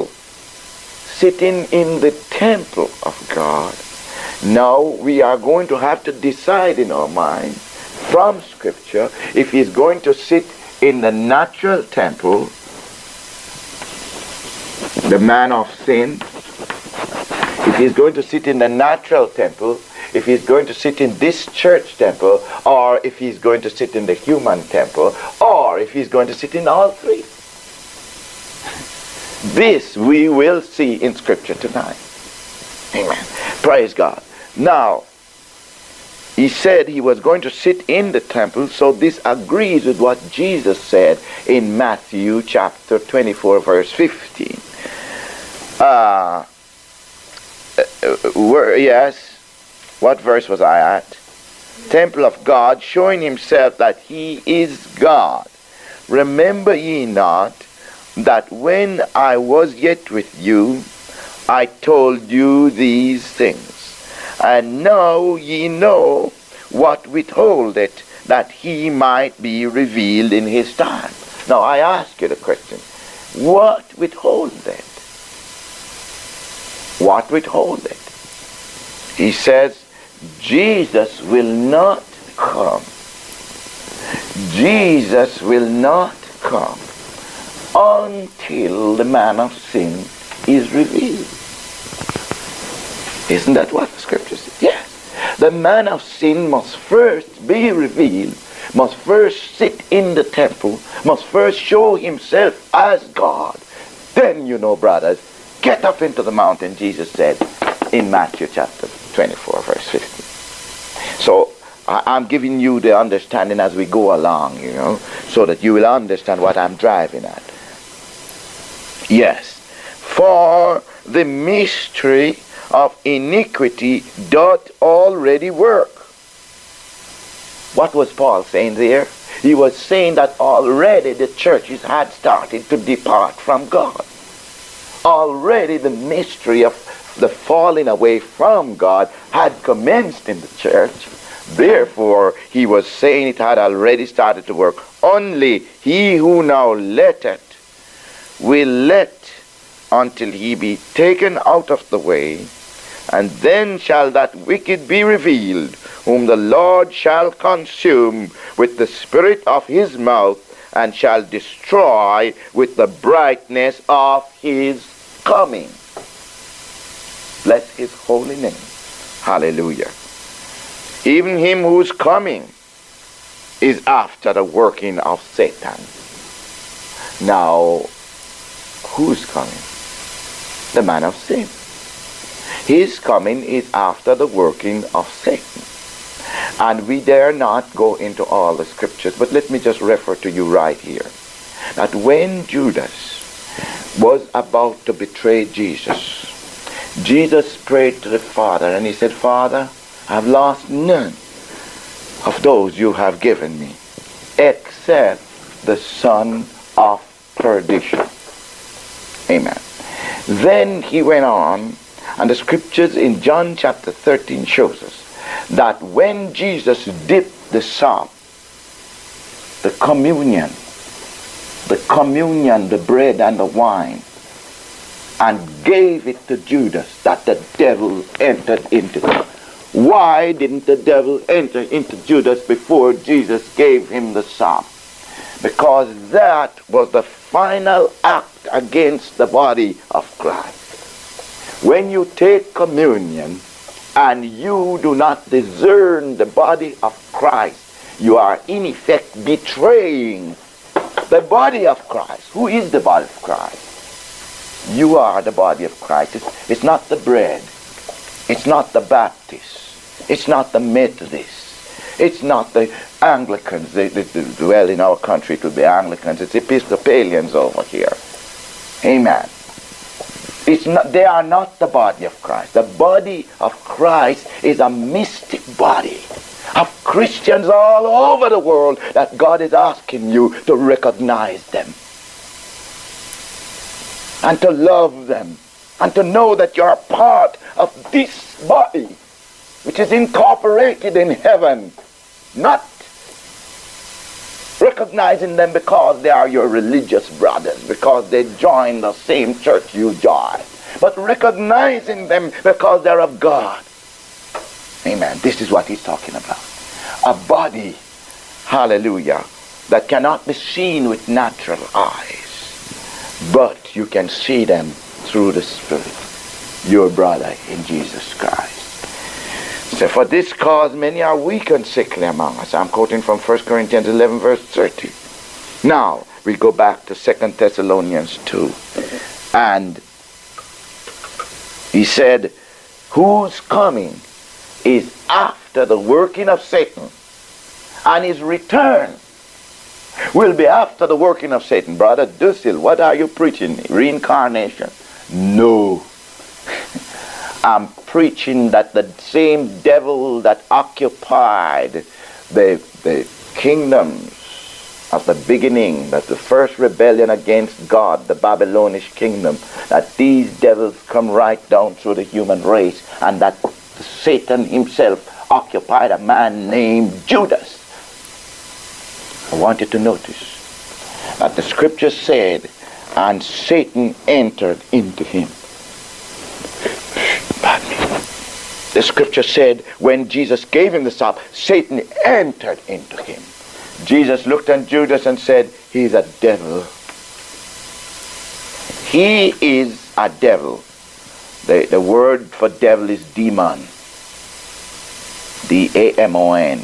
of God. Now we are going to have to decide in our mind from Scripture if he's going to sit in the natural temple, the man of sin, if he's going to sit in the natural temple, if he's going to sit in this church temple, or if he's going to sit in the human temple, or if he's going to sit in all three. This we will see in Scripture tonight. Amen. Praise God. Now, he said he was going to sit in the temple, so this agrees with what Jesus said in Matthew chapter 24, verse 15. Yes, what verse was I at? Temple of God, showing himself that he is God. Remember ye not that when I was yet with you, I told you these things. And now ye know what withholdeth, that he might be revealed in his time. Now I ask you the question, what withholdeth? What withholdeth? He says, Jesus will not come. Jesus will not come until the man of sin is revealed. Isn't that what the scripture says? Yes. The man of sin must first be revealed, must first sit in the temple, must first show himself as God. Then, brothers, get up into the mountain, Jesus said in Matthew chapter 24, verse 15. So, I'm giving you the understanding as we go along, so that you will understand what I'm driving at. Yes. For the mystery of iniquity doth already work. What was Paul saying there? He was saying that already the churches had started to depart from God. Already the mystery of the falling away from God had commenced in the church. Therefore, he was saying it had already started to work. Only he who now letteth will let until he be taken out of the way, and then shall that wicked be revealed, whom the Lord shall consume with the spirit of his mouth, and shall destroy with the brightness of his coming. Bless his holy name. Hallelujah. Even him whose coming is after the working of Satan. Now, who's coming? The man of sin. His coming is after the working of Satan. And we dare not go into all the scriptures, but let me just refer to you right here. That when Judas was about to betray Jesus, Jesus prayed to the Father and he said, Father, I have lost none of those you have given me, except the son of perdition. Amen. Then he went on, and the scriptures in John chapter 13 shows us that when Jesus dipped the sop, the communion, the bread and the wine, and gave it to Judas, that the devil entered into him. Why didn't the devil enter into Judas before Jesus gave him the sop? Because that was the final act against the body of Christ. When you take communion and you do not discern the body of Christ, you are in effect betraying the body of Christ. Who is the body of Christ? You are the body of Christ. It's not the bread. It's not the Baptist. It's not the Methodist. It's not the Anglicans. Well, in our country it would be Anglicans. It's Episcopalians over here. Amen. They are not the body of Christ. The body of Christ is a mystic body of Christians all over the world that God is asking you to recognize them and to love them and to know that you are part of this body which is incorporated in heaven, not recognizing them because they are your religious brothers, because they join the same church you join, but recognizing them because they're of God. Amen. This is what he's talking about. A body, hallelujah, that cannot be seen with natural eyes, but you can see them through the Spirit. Your brother in Jesus Christ. So for this cause many are weak and sickly among us. I'm quoting from 1 Corinthians 11 verse 30. Now we go back to 2 Thessalonians 2. And he said, whose coming is after the working of Satan, and his return will be after the working of Satan. Brother Dusil, what are you preaching? Reincarnation? No. I'm preaching that the same devil that occupied the kingdoms of the beginning, that the first rebellion against God, the Babylonish kingdom, that these devils come right down through the human race, and that Satan himself occupied a man named Judas. I want you to notice that the scripture said, and Satan entered into him. The scripture said when Jesus gave him the sop, Satan entered into him. Jesus looked at Judas and said, he's a devil. He is a devil. The word for devil is demon. D-A-M-O-N.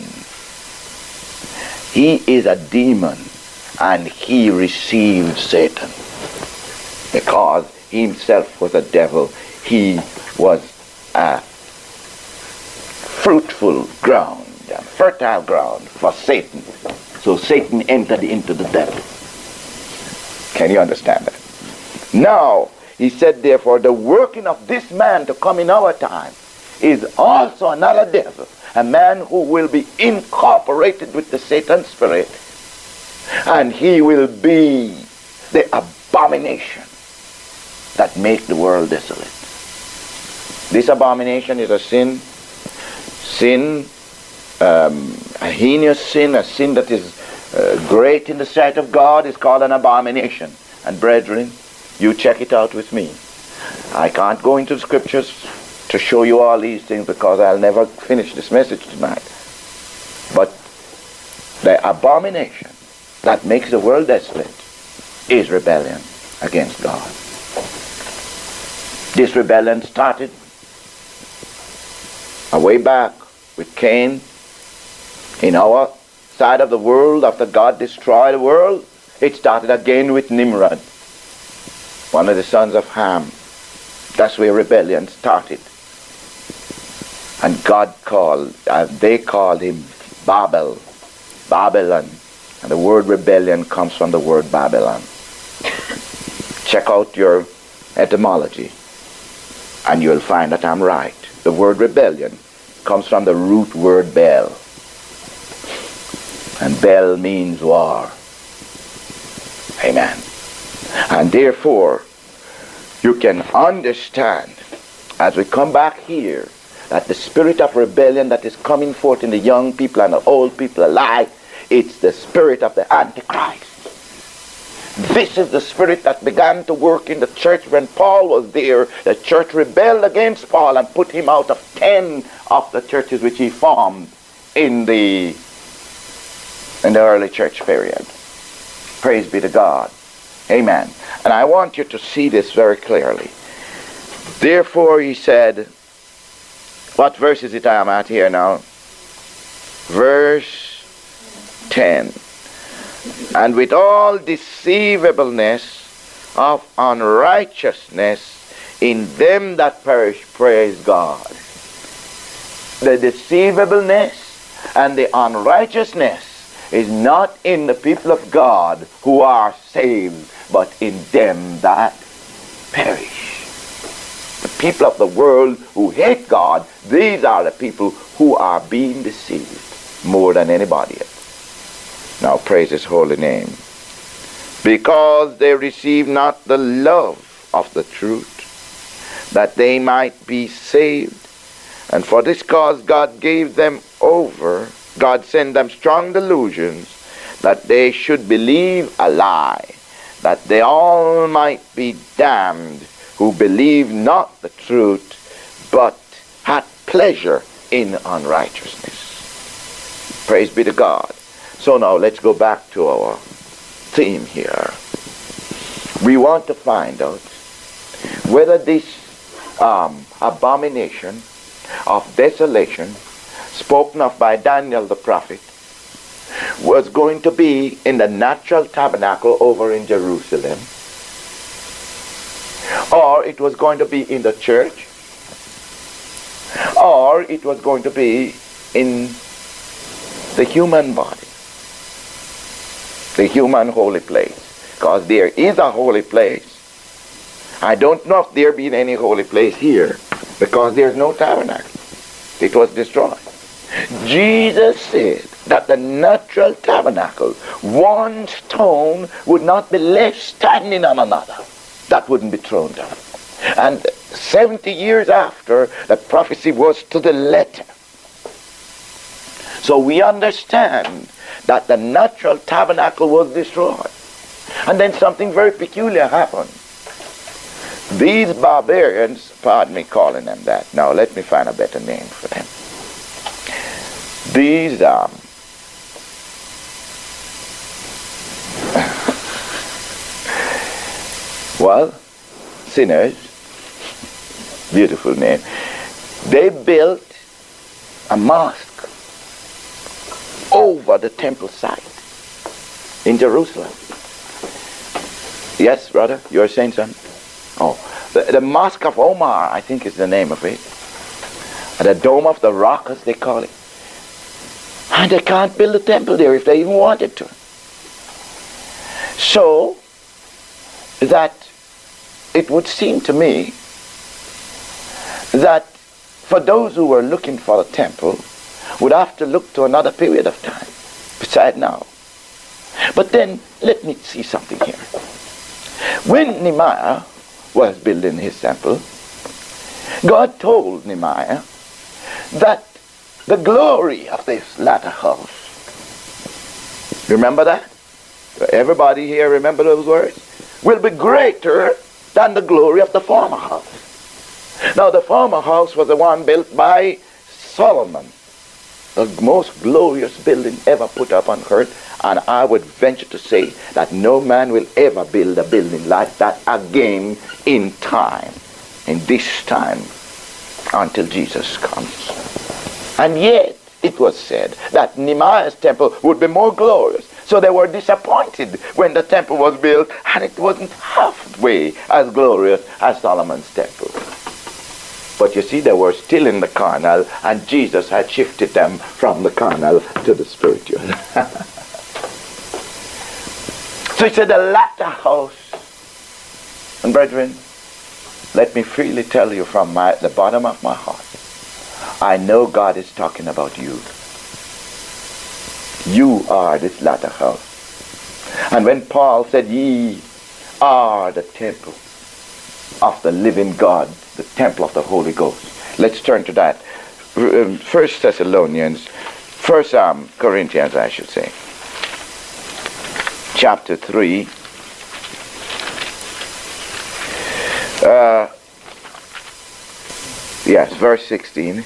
He is a demon, and he received Satan. Because he himself was a devil, he was a fruitful ground, a fertile ground for Satan. So Satan entered into the devil. Can you understand that? Now, he said, therefore, the working of this man to come in our time is also another devil, a man who will be incorporated with the Satan spirit, and he will be the abomination that make the world desolate. This abomination is a sin, a heinous sin, a sin that is great in the sight of God, is called an abomination. And brethren, you check it out with me. I can't go into the scriptures to show you all these things because I'll never finish this message tonight. But the abomination that makes the world desolate is rebellion against God. This rebellion started way back with Cain in our side of the world. After God destroyed the world, it started again with Nimrod, one of the sons of Ham. That's where rebellion started. And they called him Babylon. And the word rebellion comes from the word Babylon. Check out your etymology, and you'll find that I'm right. The word rebellion comes from the root word Bel. And Bel means war. Amen. And therefore, you can understand, as we come back here, that the spirit of rebellion that is coming forth in the young people and the old people alike, it's the spirit of the Antichrist. This is the spirit that began to work in the church when Paul was there. The church rebelled against Paul and put him out of 10 of the churches which he formed in the early church period. Praise be to God. Amen. And I want you to see this very clearly. Therefore, he said, what verse is it I am at here now? Verse 10. And with all deceivableness of unrighteousness in them that perish, praise God. The deceivableness and the unrighteousness is not in the people of God who are saved, but in them that perish. The people of the world who hate God, these are the people who are being deceived more than anybody else. Now praise his holy name. Because they receive not the love of the truth, that they might be saved. And for this cause God gave them over, God sent them strong delusions, that they should believe a lie, that they all might be damned, who believe not the truth, but had pleasure in unrighteousness. Praise be to God. So now let's go back to our theme here. We want to find out whether this abomination of desolation spoken of by Daniel the prophet was going to be in the natural tabernacle over in Jerusalem, or it was going to be in the church, or it was going to be in the human body, the human holy place. Because there is a holy place. I don't know if there be any holy place here, because there's no tabernacle. It was destroyed. Jesus said that the natural tabernacle, one stone would not be left standing on another. That wouldn't be thrown down. And 70 years after, the prophecy was to the letter. So we understand that the natural tabernacle was destroyed. And then something very peculiar happened. These barbarians, pardon me calling them that. Now let me find a better name for them. These sinners, Beautiful name. They built a mosque over the temple site in Jerusalem. Yes, brother, you are saying something? Oh, the Mosque of Omar, I think is the name of it. The Dome of the Rock, as they call it. And they can't build a temple there if they even wanted to. So, that it would seem to me that for those who were looking for a temple would have to look to another period of time beside now. But then let me see something here. When Nehemiah was building his temple, God told Nehemiah that the glory of this latter house, remember that? Everybody here remember those words? Will be greater than the glory of the former house. Now the former house was the one built by Solomon, the most glorious building ever put up on earth, and I would venture to say that no man will ever build a building like that again in time, in this time, until Jesus comes. And yet it was said that Nehemiah's temple would be more glorious. So they were disappointed when the temple was built and it wasn't halfway as glorious as Solomon's temple. But you see, they were still in the carnal, and Jesus had shifted them from the carnal to the spiritual. So he said, the latter house. And brethren, let me freely tell you from the bottom of my heart, I know God is talking about you. You are this latter house. And when Paul said, ye are the temple of the living God, the temple of the Holy Ghost. Let's turn to that. 1 Corinthians, I should say. Chapter 3. Yes, verse 16.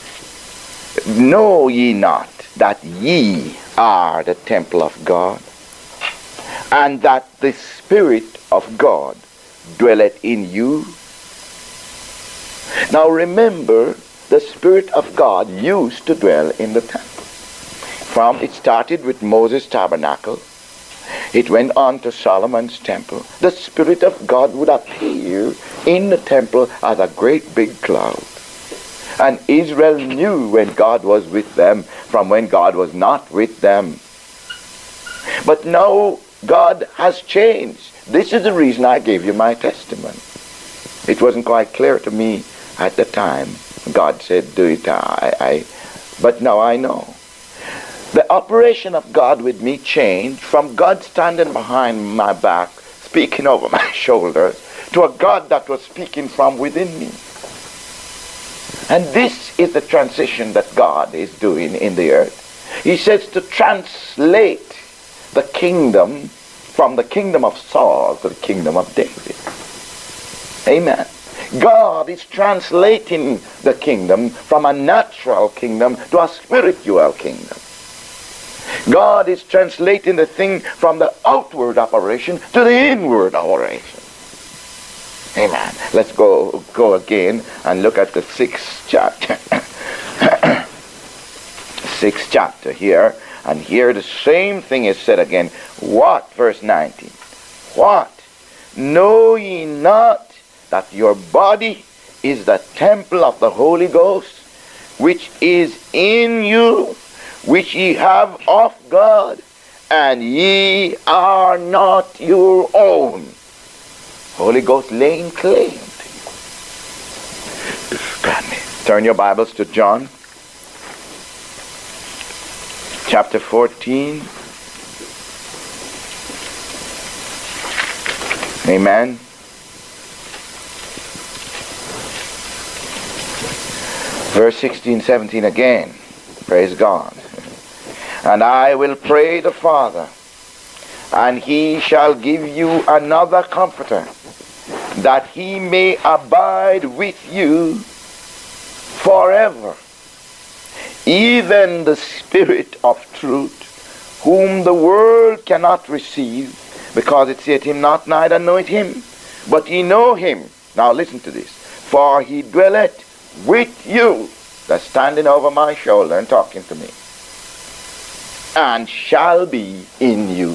Know ye not that ye are the temple of God, and that the Spirit of God dwelleth in you? Now remember, the Spirit of God used to dwell in the temple. It started with Moses' tabernacle. It went on to Solomon's temple. The Spirit of God would appear in the temple as a great big cloud. And Israel knew when God was with them from when God was not with them. But now God has changed. This is the reason I gave you my testimony. It wasn't quite clear to me at the time. God said, do it. But now I know. The operation of God with me changed from God standing behind my back, speaking over my shoulders, to a God that was speaking from within me. And this is the transition that God is doing in the earth. He says to translate the kingdom from the kingdom of Saul to the kingdom of David. Amen. God is translating the kingdom from a natural kingdom to a spiritual kingdom. God is translating the thing from the outward operation to the inward operation. Amen. Let's go again and look at the 6th chapter. 6th chapter here. And here the same thing is said again. What? Verse 19. What? Know ye not that your body is the temple of the Holy Ghost, which is in you, which ye have of God, and ye are not your own? Holy Ghost laying claim to you. Got me. Turn your Bibles to John chapter 14. Amen. Verse 16, 17 again. Praise God. And I will pray the Father, and he shall give you another comforter, that he may abide with you forever, even the Spirit of truth, whom the world cannot receive, because it seeth him not, neither knoweth him. But ye know him. Now listen to this. For he dwelleth with you. That's standing over my shoulder and talking to me. And shall be in you.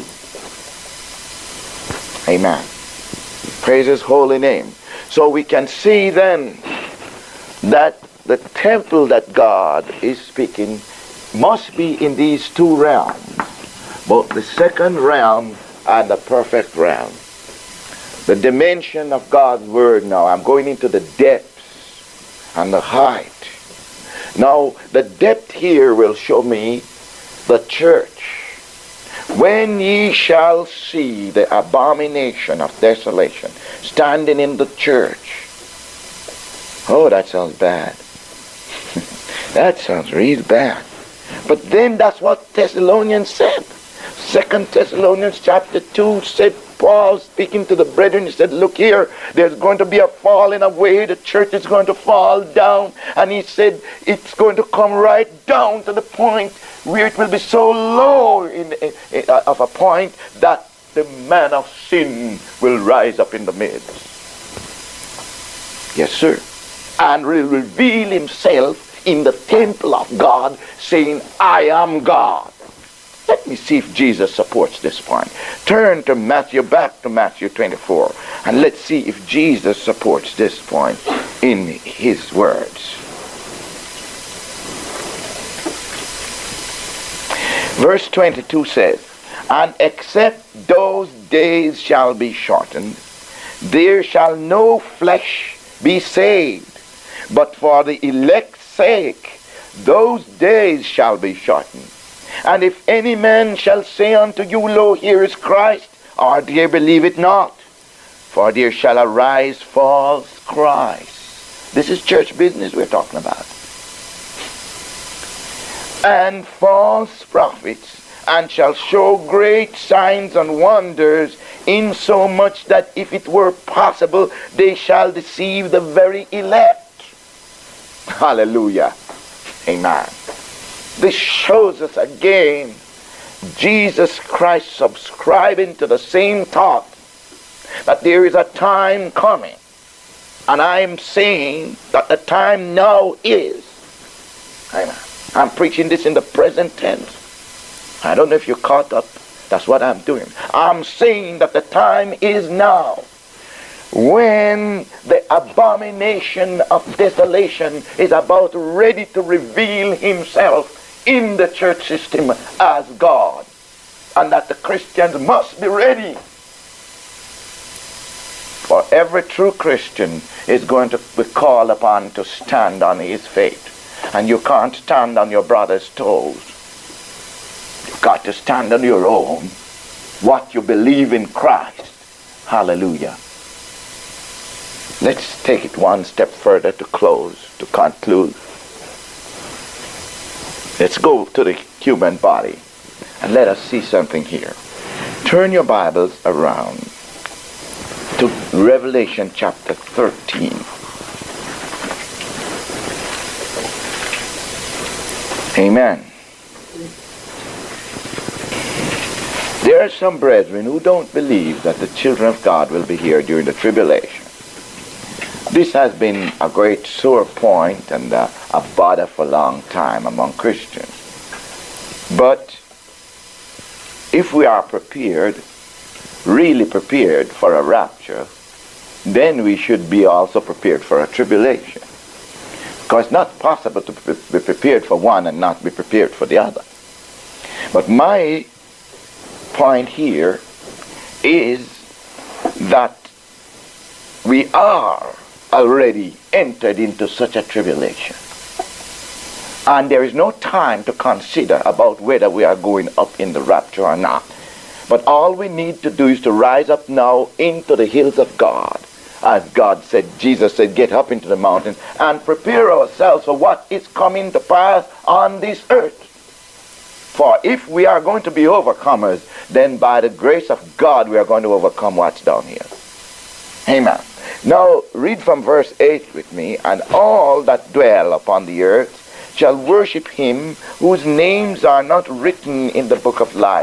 Amen. Praise his holy name. So we can see then that the temple that God is speaking must be in these two realms, both the second realm and the perfect realm. The dimension of God's word now, I'm going into the depths and the height. Now, the depth here will show me the church. When ye shall see the abomination of desolation standing in the church. Oh, that sounds bad. That sounds really bad. But then that's what Thessalonians said. 2 Thessalonians chapter 2 said, Paul speaking to the brethren, he said, look here, there's going to be a falling away, the church is going to fall down, and he said it's going to come right down to the point where it will be so low of a point that the man of sin will rise up in the midst. Yes, sir. And will reveal himself in the temple of God, saying, I am God. Let me see if Jesus supports this point. Turn to Matthew, back to Matthew 24, and let's see if Jesus supports this point in his words. Verse 22 says, and except those days shall be shortened, there shall no flesh be saved, but for the elect's sake those days shall be shortened. And if any man shall say unto you, lo, here is Christ, or there believe it not, for there shall arise false Christ. This is church business we're talking about. And false prophets, and shall show great signs and wonders, insomuch that if it were possible, they shall deceive the very elect. Hallelujah. Amen. This shows us again Jesus Christ subscribing to the same thought that there is a time coming. And I'm saying that the time now is. Amen. I'm preaching this in the present tense. I don't know if you caught up. That's what I'm doing. I'm saying that the time is now when the abomination of desolation is about ready to reveal himself in the church system as God, and that the Christians must be ready. For every true Christian is going to be called upon to stand on his faith, and you can't stand on your brother's toes. You've got to stand on your own, what you believe in Christ. Hallelujah. Let's take it one step further to close, to conclude. Let's go to the human body and let us see something here. Turn your Bibles around to Revelation chapter 13. Amen. There are some brethren who don't believe that the children of God will be here during the tribulation. This has been a great sore point and a bother for a long time among Christians. But if we are prepared, really prepared for a rapture, then we should be also prepared for a tribulation. Because it's not possible to be prepared for one and not be prepared for the other. But my point here is that we are already entered into such a tribulation. And there is no time to consider about whether we are going up in the rapture or not. But all we need to do is to rise up now into the hills of God. As God said, Jesus said, get up into the mountains and prepare ourselves for what is coming to pass on this earth. For if we are going to be overcomers, then by the grace of God we are going to overcome what's down here. Amen. Now read from verse 8 with me. And all that dwell upon the earth shall worship him whose names are not written in the book of life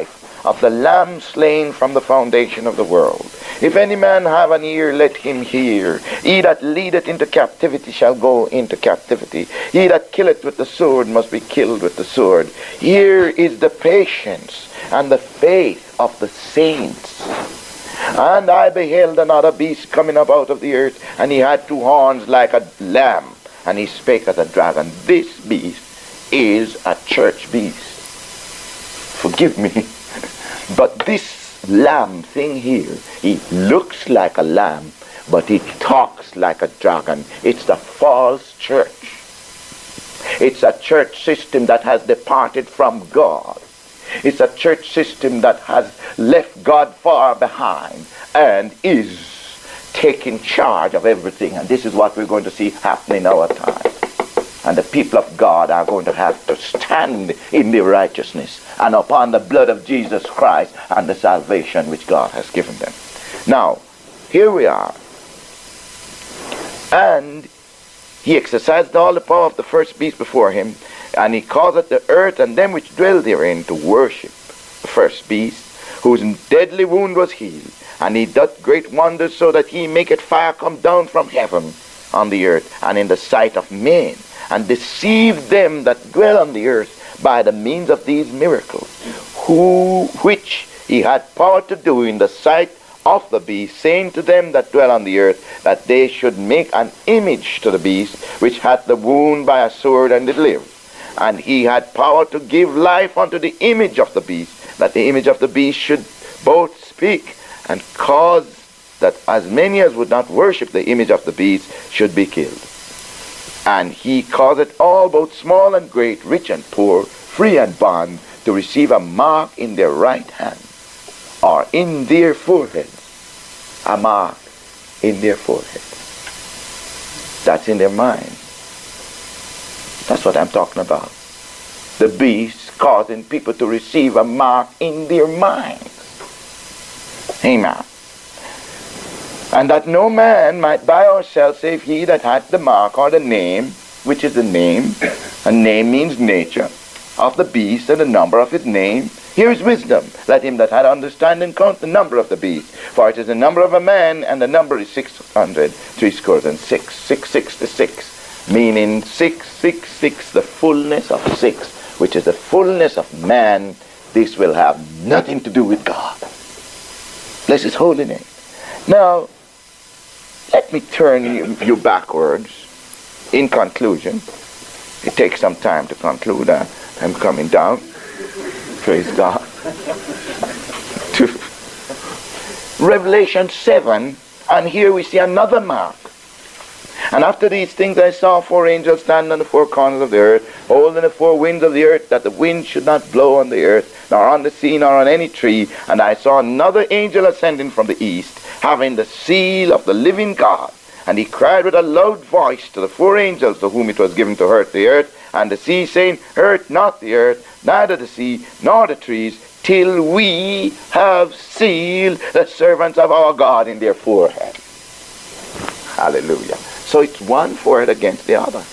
of the Lamb slain from the foundation of the world. If any man have an ear, let him hear. He that leadeth into captivity shall go into captivity. He that killeth with the sword must be killed with the sword. Here is the patience and the faith of the saints. And I beheld another beast coming up out of the earth, and he had two horns like a lamb, and he spake as a dragon. This beast is a church beast. Forgive me. But this lamb thing here, he looks like a lamb, but he talks like a dragon. It's the false church. It's a church system that has departed from God. It's a church system that has left God far behind and is taking charge of everything. And this is what we're going to see happening in our time. And the people of God are going to have to stand in their righteousness and upon the blood of Jesus Christ and the salvation which God has given them. Now, here we are. And he exercised all the power of the first beast before him, and he caused the earth and them which dwell therein to worship the first beast, whose deadly wound was healed. And he doth great wonders, so that he maketh fire come down from heaven on the earth, and in the sight of men, and deceive them that dwell on the earth by the means of these miracles, which he had power to do in the sight of the beast, saying to them that dwell on the earth, that they should make an image to the beast, which hath the wound by a sword, and did live. And he had power to give life unto the image of the beast, that the image of the beast should both speak, and cause that as many as would not worship the image of the beast should be killed. And he causeth all, both small and great, rich and poor, free and bond, to receive a mark in their right hand, or in their forehead. A mark in their forehead. That's in their mind. That's what I'm talking about. The beast causing people to receive a mark in their minds. Amen. And that no man might buy or sell, save he that hath the mark or the name, which is the name. A name means nature of the beast, and the number of his name. Here is wisdom. Let him that hath understanding count the number of the beast. For it is the number of a man, and the number is 600, 666. 666, meaning 666, the fullness of 6, which is the fullness of man. This will have nothing to do with God. Bless his holy name. Now, let me turn you backwards in conclusion. It takes some time to conclude. I'm coming down. Praise God. To Revelation 7, and here we see another mark. And after these things I saw 4 angels stand on the 4 corners of the earth, holding the 4 winds of the earth, that the wind should not blow on the earth, nor on the sea, nor on any tree. And I saw another angel ascending from the east, having the seal of the living God. And he cried with a loud voice to the 4 angels to whom it was given to hurt the earth and the sea, saying, Hurt not the earth, neither the sea, nor the trees, till we have sealed the servants of our God in their forehead. Hallelujah. So it's one forehead against the other.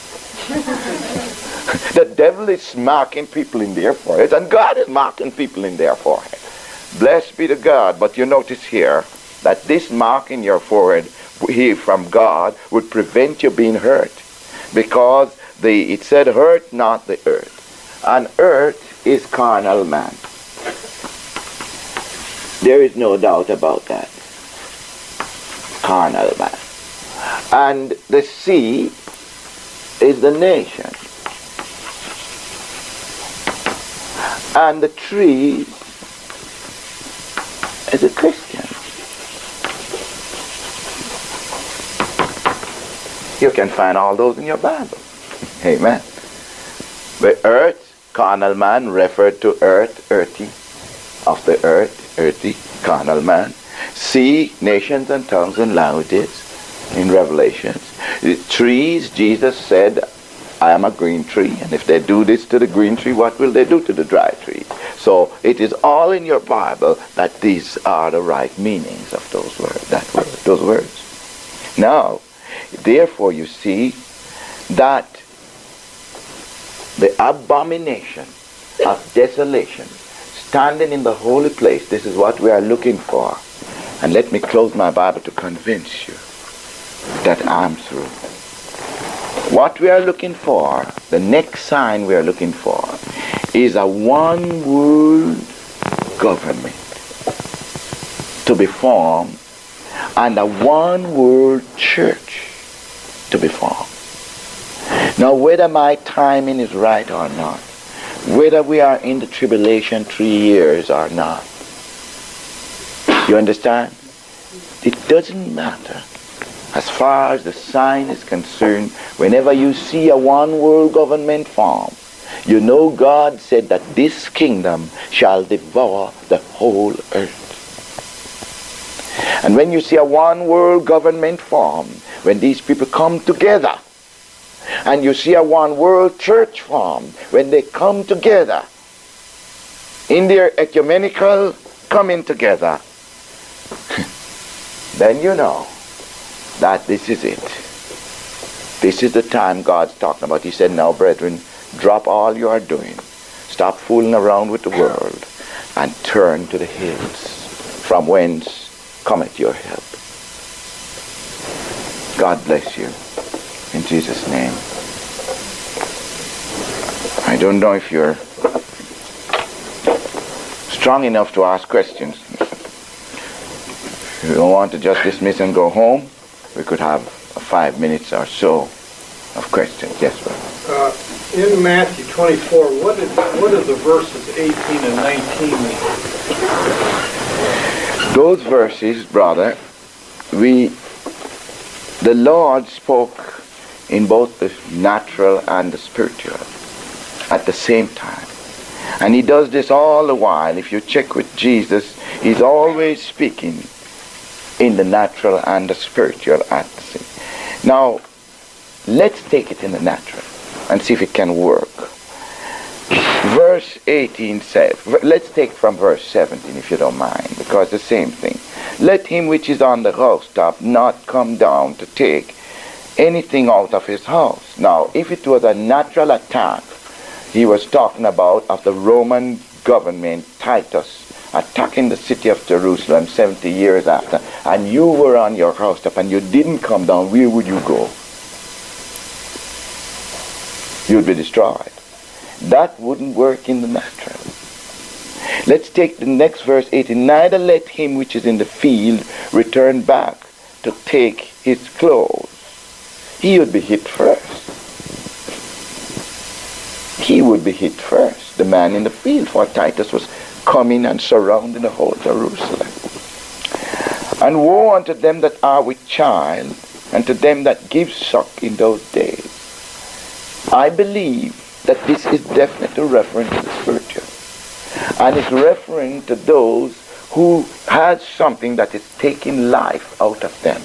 The devil is marking people in their forehead, and God is marking people in their forehead. Blessed be to God. But you notice here that this mark in your forehead here from God would prevent you being hurt, because it said, hurt not the earth. And earth is carnal man. There is no doubt about that. Carnal man. And the sea is the nation. And the tree is a Christian. You can find all those in your Bible. Amen. The earth, carnal man, referred to earth, earthy, of the earth, earthy, carnal man. Sea, nations and tongues and languages in Revelations. The trees, Jesus said, I am a green tree, and if they do this to the green tree, what will they do to the dry tree? So it is all in your Bible that these are the right meanings of those words, those words. Now, therefore you see that the abomination of desolation standing in the holy place, this is what we are looking for. And let me close my Bible to convince you that I'm through. What we are looking for, the next sign we are looking for, is a one world government to be formed and a one world church to be formed. Now, whether my timing is right or not, whether we are in the tribulation 3 years or not, you understand? It doesn't matter. As far as the sign is concerned, whenever you see a one world government form, you know God said that this kingdom shall devour the whole earth. And when you see a one world government form, when these people come together, and you see a one world church form, when they come together in their ecumenical coming together, then you know that this is it. This is the time God's talking about. He said, now brethren, drop all you are doing. Stop fooling around with the world and turn to the hills from whence cometh your help. God bless you. In Jesus' name. I don't know if you're strong enough to ask questions. If you don't want to just dismiss and go home, we could have 5 minutes or so of questions. Yes, sir. In Matthew 24, what do the verses 18 and 19 mean? Those verses, brother, the Lord spoke in both the natural and the spiritual at the same time. And he does this all the while. If you check with Jesus, he's always speaking in the natural and the spiritual at the same. Now, let's take it in the natural and see if it can work. Verse 18 says, let's take from verse 17 if you don't mind, because the same thing. Let him which is on the housetop not come down to take anything out of his house. Now, if it was a natural attack, he was talking about of the Roman government, Titus, attacking the city of Jerusalem 70 years after, and you were on your housetop and you didn't come down, where would you go? You'd be destroyed. That wouldn't work in the natural. Let's take the next verse 18. Neither let him which is in the field return back to take his clothes. He would be hit first. He would be hit first, the man in the field, for Titus was coming and surrounding the whole Jerusalem. And woe unto them that are with child, and to them that give suck in those days. I believe that this is definitely referring to the spiritual. And it's referring to those who has something that is taking life out of them.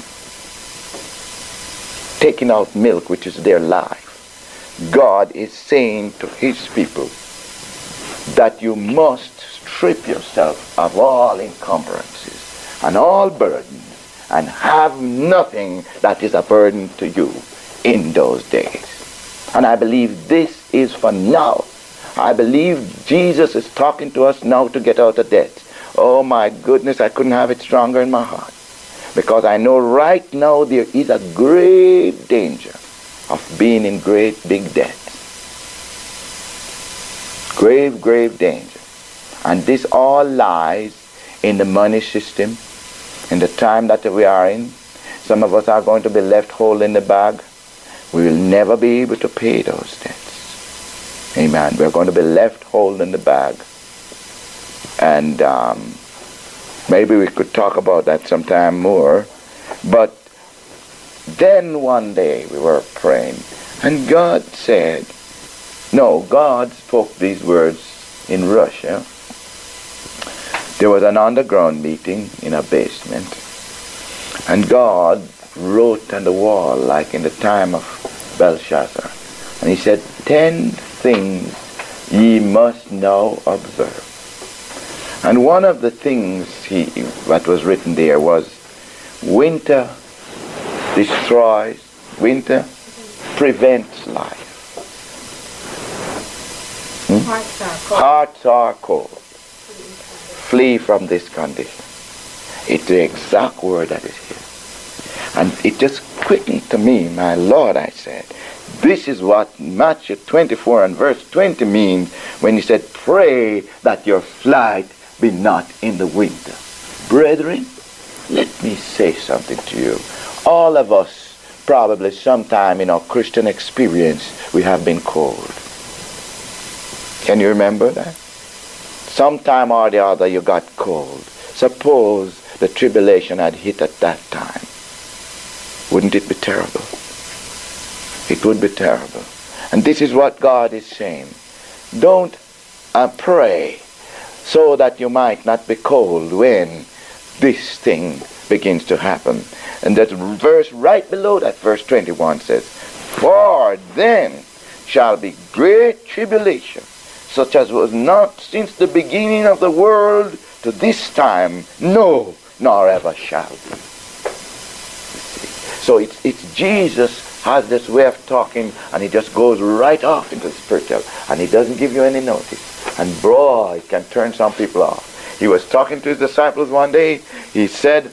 Taking out milk, which is their life. God is saying to his people that you must strip yourself of all encumbrances and all burdens and have nothing that is a burden to you in those days. And I believe this is for now. I believe Jesus is talking to us now to get out of debt. Oh my goodness, I couldn't have it stronger in my heart. Because I know right now there is a great danger of being in great big debt. Grave, grave danger. And this all lies in the money system, in the time that we are in. Some of us are going to be left holding the bag. We will never be able to pay those debts. Amen. We're going to be left holding the bag. And maybe we could talk about that sometime more. But then one day we were praying, and God said, God spoke these words in Russia. There was an underground meeting in a basement, and God wrote on the wall like in the time of Belshazzar, and he said, 10 things ye must now observe. And one of the things that was written there was, winter destroys, winter prevents life. Hearts are cold. Hearts are cold. flee from this condition. It's the exact word that is here. And it just quickened to me, my Lord, I said, this is what Matthew 24 and verse 20 means when he said, pray that your flight be not in the winter. Brethren, let me say something to you. All of us, probably sometime in our Christian experience, we have been cold. Can you remember that? Sometime or the other you got cold. Suppose the tribulation had hit at that time. Wouldn't it be terrible? It would be terrible. And this is what God is saying. Don't pray so that you might not be cold when this thing begins to happen. And that verse right below that, verse 21 says, for then shall be great tribulation, such as was not since the beginning of the world to this time, no, nor ever shall be. So it's Jesus has this way of talking, and he just goes right off into the spiritual, and he doesn't give you any notice. And boy, it can turn some people off. He was talking to his disciples one day. He said,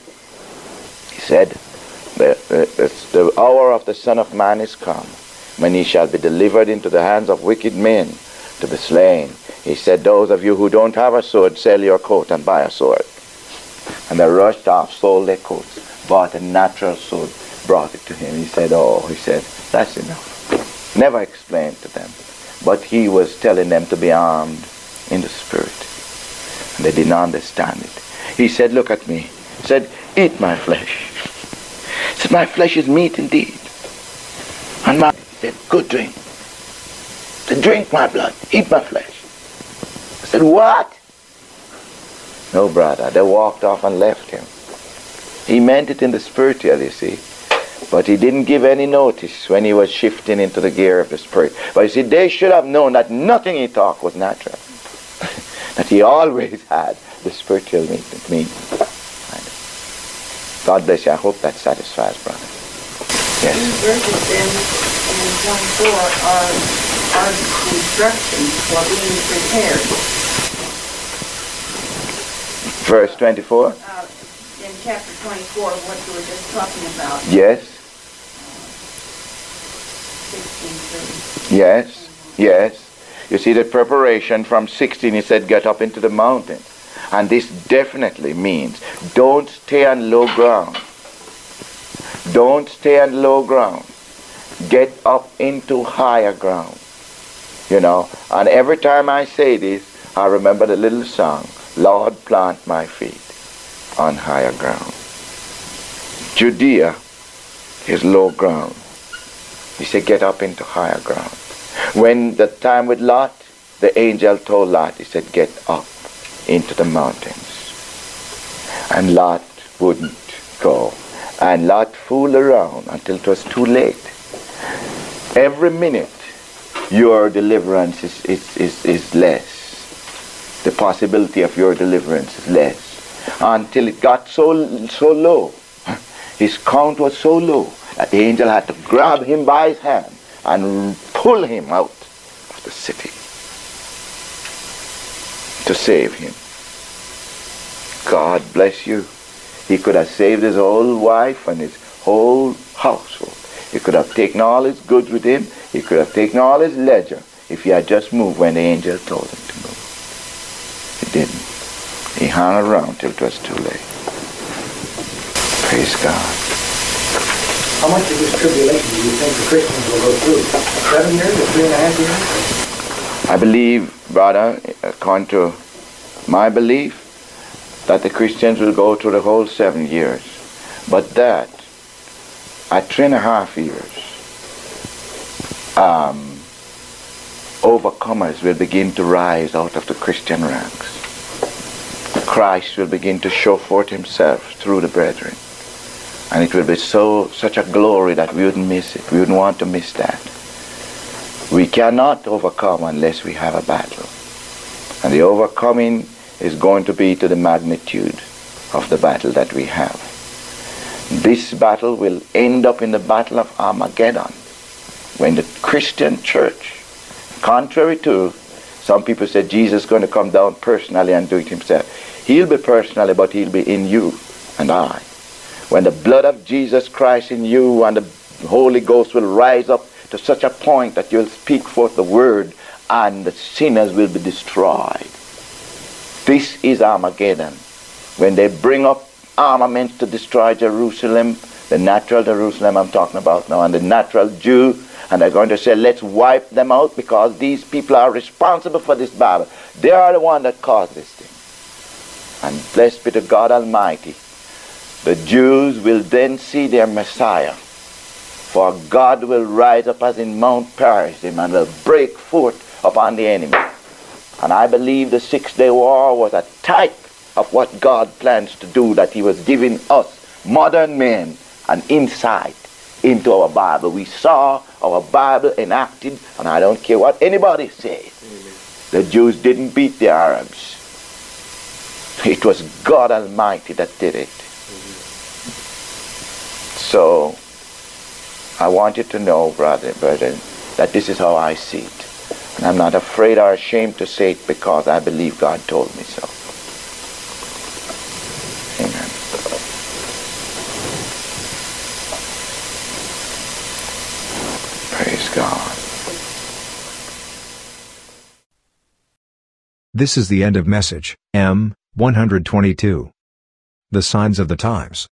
the hour of the Son of Man is come, when he shall be delivered into the hands of wicked men to be slain. He said, those of you who don't have a sword, sell your coat and buy a sword. And they rushed off, sold their coats, bought a natural sword, brought it to him. He said, that's enough. Never explained to them. But he was telling them to be armed in the spirit. And they didn't understand it. He said, look at me. He said, eat my flesh. He said, my flesh is meat indeed. And he said, good drink. He said, drink my blood, eat my flesh. I said, what? No, brother. They walked off and left him. He meant it in the spiritual, you see. But he didn't give any notice when he was shifting into the gear of the spirit. But you see, they should have known that nothing he talked was natural. That he always had the spiritual meaning. God bless you. I hope that satisfies, brother. Yes. These verses then in 24 are instructions for being prepared. Verse 24? In chapter 24, what you were just talking about. Yes. 16, Yes. You see the preparation from 16, he said, get up into the mountain. And this definitely means don't stay on low ground. Don't stay on low ground. Get up into higher ground. You know, and every time I say this, I remember the little song, Lord, plant my feet on higher ground. Judea is low ground. He said, get up into higher ground. When the time with Lot, the angel told Lot, he said, get up into the mountains. And Lot wouldn't go. And Lot fooled around until it was too late. Every minute, your deliverance is less. The possibility of your deliverance is less. Until it got so low. His count was so low that the angel had to grab him by his hand and pull him out of the city to save him. God bless you. He could have saved his whole wife and his whole household. He could have taken all his goods with him. He could have taken all his ledger if he had just moved when the angel told him to move. He didn't. He hung around till it was too late. Praise God. How much of this tribulation do you think the Christians will go through? 7 years or 3.5 years? I believe, brother, according to my belief, that the Christians will go through the whole 7 years. But that, at 3.5 years, overcomers will begin to rise out of the Christian ranks. Christ will begin to show forth himself through the brethren. And it will be such a glory that we wouldn't miss it. We wouldn't want to miss that. We cannot overcome unless we have a battle. And the overcoming is going to be to the magnitude of the battle that we have. This battle will end up in the battle of Armageddon, when the Christian church, contrary to some people say Jesus is going to come down personally and do it himself. He'll be personally, but he'll be in you and I. When the blood of Jesus Christ in you and the Holy Ghost will rise up to such a point that you'll speak forth the word and the sinners will be destroyed. This is Armageddon. When they bring up armaments to destroy Jerusalem, the natural Jerusalem I'm talking about now, and the natural Jew, and they're going to say, let's wipe them out because these people are responsible for this battle. They are the one that caused this thing. And blessed be the God Almighty. The Jews will then see their Messiah. For God will rise up as in Mount Perazim and will break forth upon the enemy. And I believe the 6-day war was a type of what God plans to do, that he was giving us, modern men, an insight into our Bible. We saw our Bible enacted, and I don't care what anybody says. The Jews didn't beat the Arabs. It was God Almighty that did it. So, I want you to know, brethren, that this is how I see it. And I'm not afraid or ashamed to say it because I believe God told me so. Amen. Praise God. This is the end of message, M. 122. The Signs of the Times.